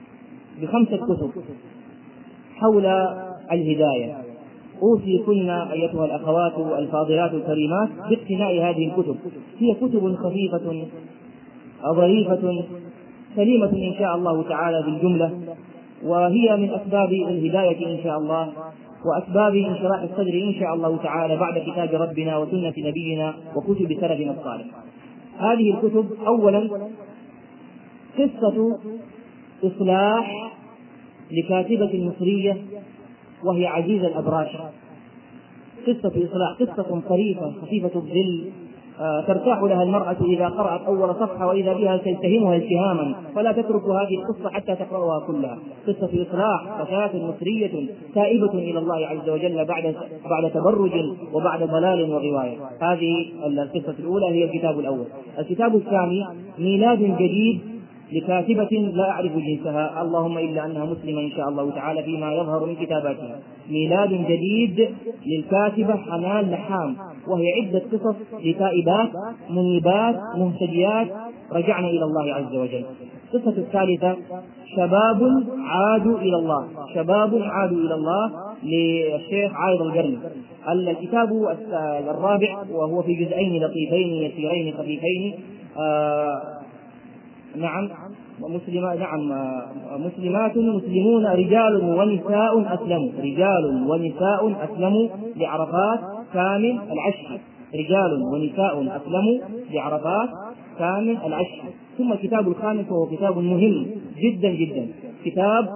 ب5 كتب حول الهداية، أوصيكن أيتها الأخوات الفاضلات الكريمات باقتناء هذه الكتب. هي كتب خفيفة ظريفة سليمة إن شاء الله تعالى بالجملة، وهي من أسباب الهداية إن شاء الله وأسباب انشراح الصدر إن شاء الله تعالى بعد كتاب ربنا وسنة نبينا وكتب سلفنا الصالح. هذه الكتب: أولا قصة إصلاح لكاتبة مصرية وهي عزيزة الأبراش، قصة إصلاح، قصة طريفة خفيفة الظل ترتاح لها المرأة إذا قرأت أول صفحة وإذا بها تلتهمها التهاما، فلا تترك هذه القصة حتى تقرأها كلها. قصة إصلاح فتاة مصرية تائبة إلى الله عز وجل بعد تبرج وبعد ضلال وغواية. هذه القصة الأولى هي الكتاب الأول. الكتاب الثاني: ميلاد جديد لكاتبة لا أعرف جنسها، اللهم إلا أنها مسلمة إن شاء الله تعالى فيما يظهر من كتاباتها. ميلاد جديد للكاتبة حنان لحام، وهي عدة قصص لتائبات منيبات مهتديات رجعنا إلى الله عز وجل. القصة الثالثة: شباب عادوا إلى الله، شباب عادوا إلى الله للشيخ عايض القرني. الكتاب الرابع وهو في جزئين لطيفين يسيرين خفيفين، نعم، مسلمات مسلمون رجال ونساء أسلموا، رجال ونساء أسلموا لعرفات كامل العشر، رجال ونساء أسلموا لعرفات كامل العشر. ثم الكتاب الخامس وهو كتاب مهم جدا جدا، كتاب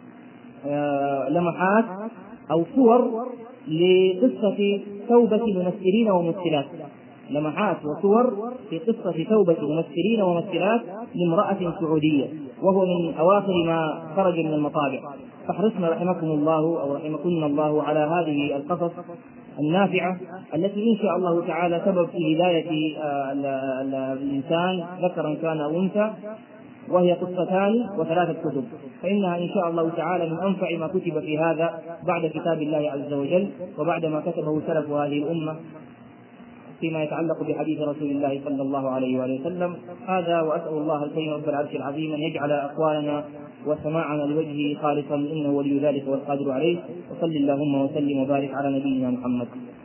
لمحات أو صور لقصة توبة ممثلين وممثلات، لمحات وصور في قصة توبة ممثلين وممثلات لامرأة سعودية، وهو من أواخر ما خرج من المطابع. فاحرصنا رحمكم الله أو رحمكم الله على هذه القصص النافعة التي إن شاء الله تعالى سبب في هداية الإنسان ذكرا كان أو أنثى، وهي قصتان وثلاثة كتب، فإنها إن شاء الله تعالى من أنفع ما كتب في هذا بعد كتاب الله عز وجل وبعد ما كتبه سلف هذه الأمة فيما يتعلق بحديث رسول الله صلى الله عليه وآله وسلم. هذا، وأسأل الله الكريم رب العرش العظيم أن يجعل أقوالنا وسماعنا لوجهه خالصا، إنه ولي ذلك والقادر عليه. وصل اللهم وسلم وبارك على نبينا محمد.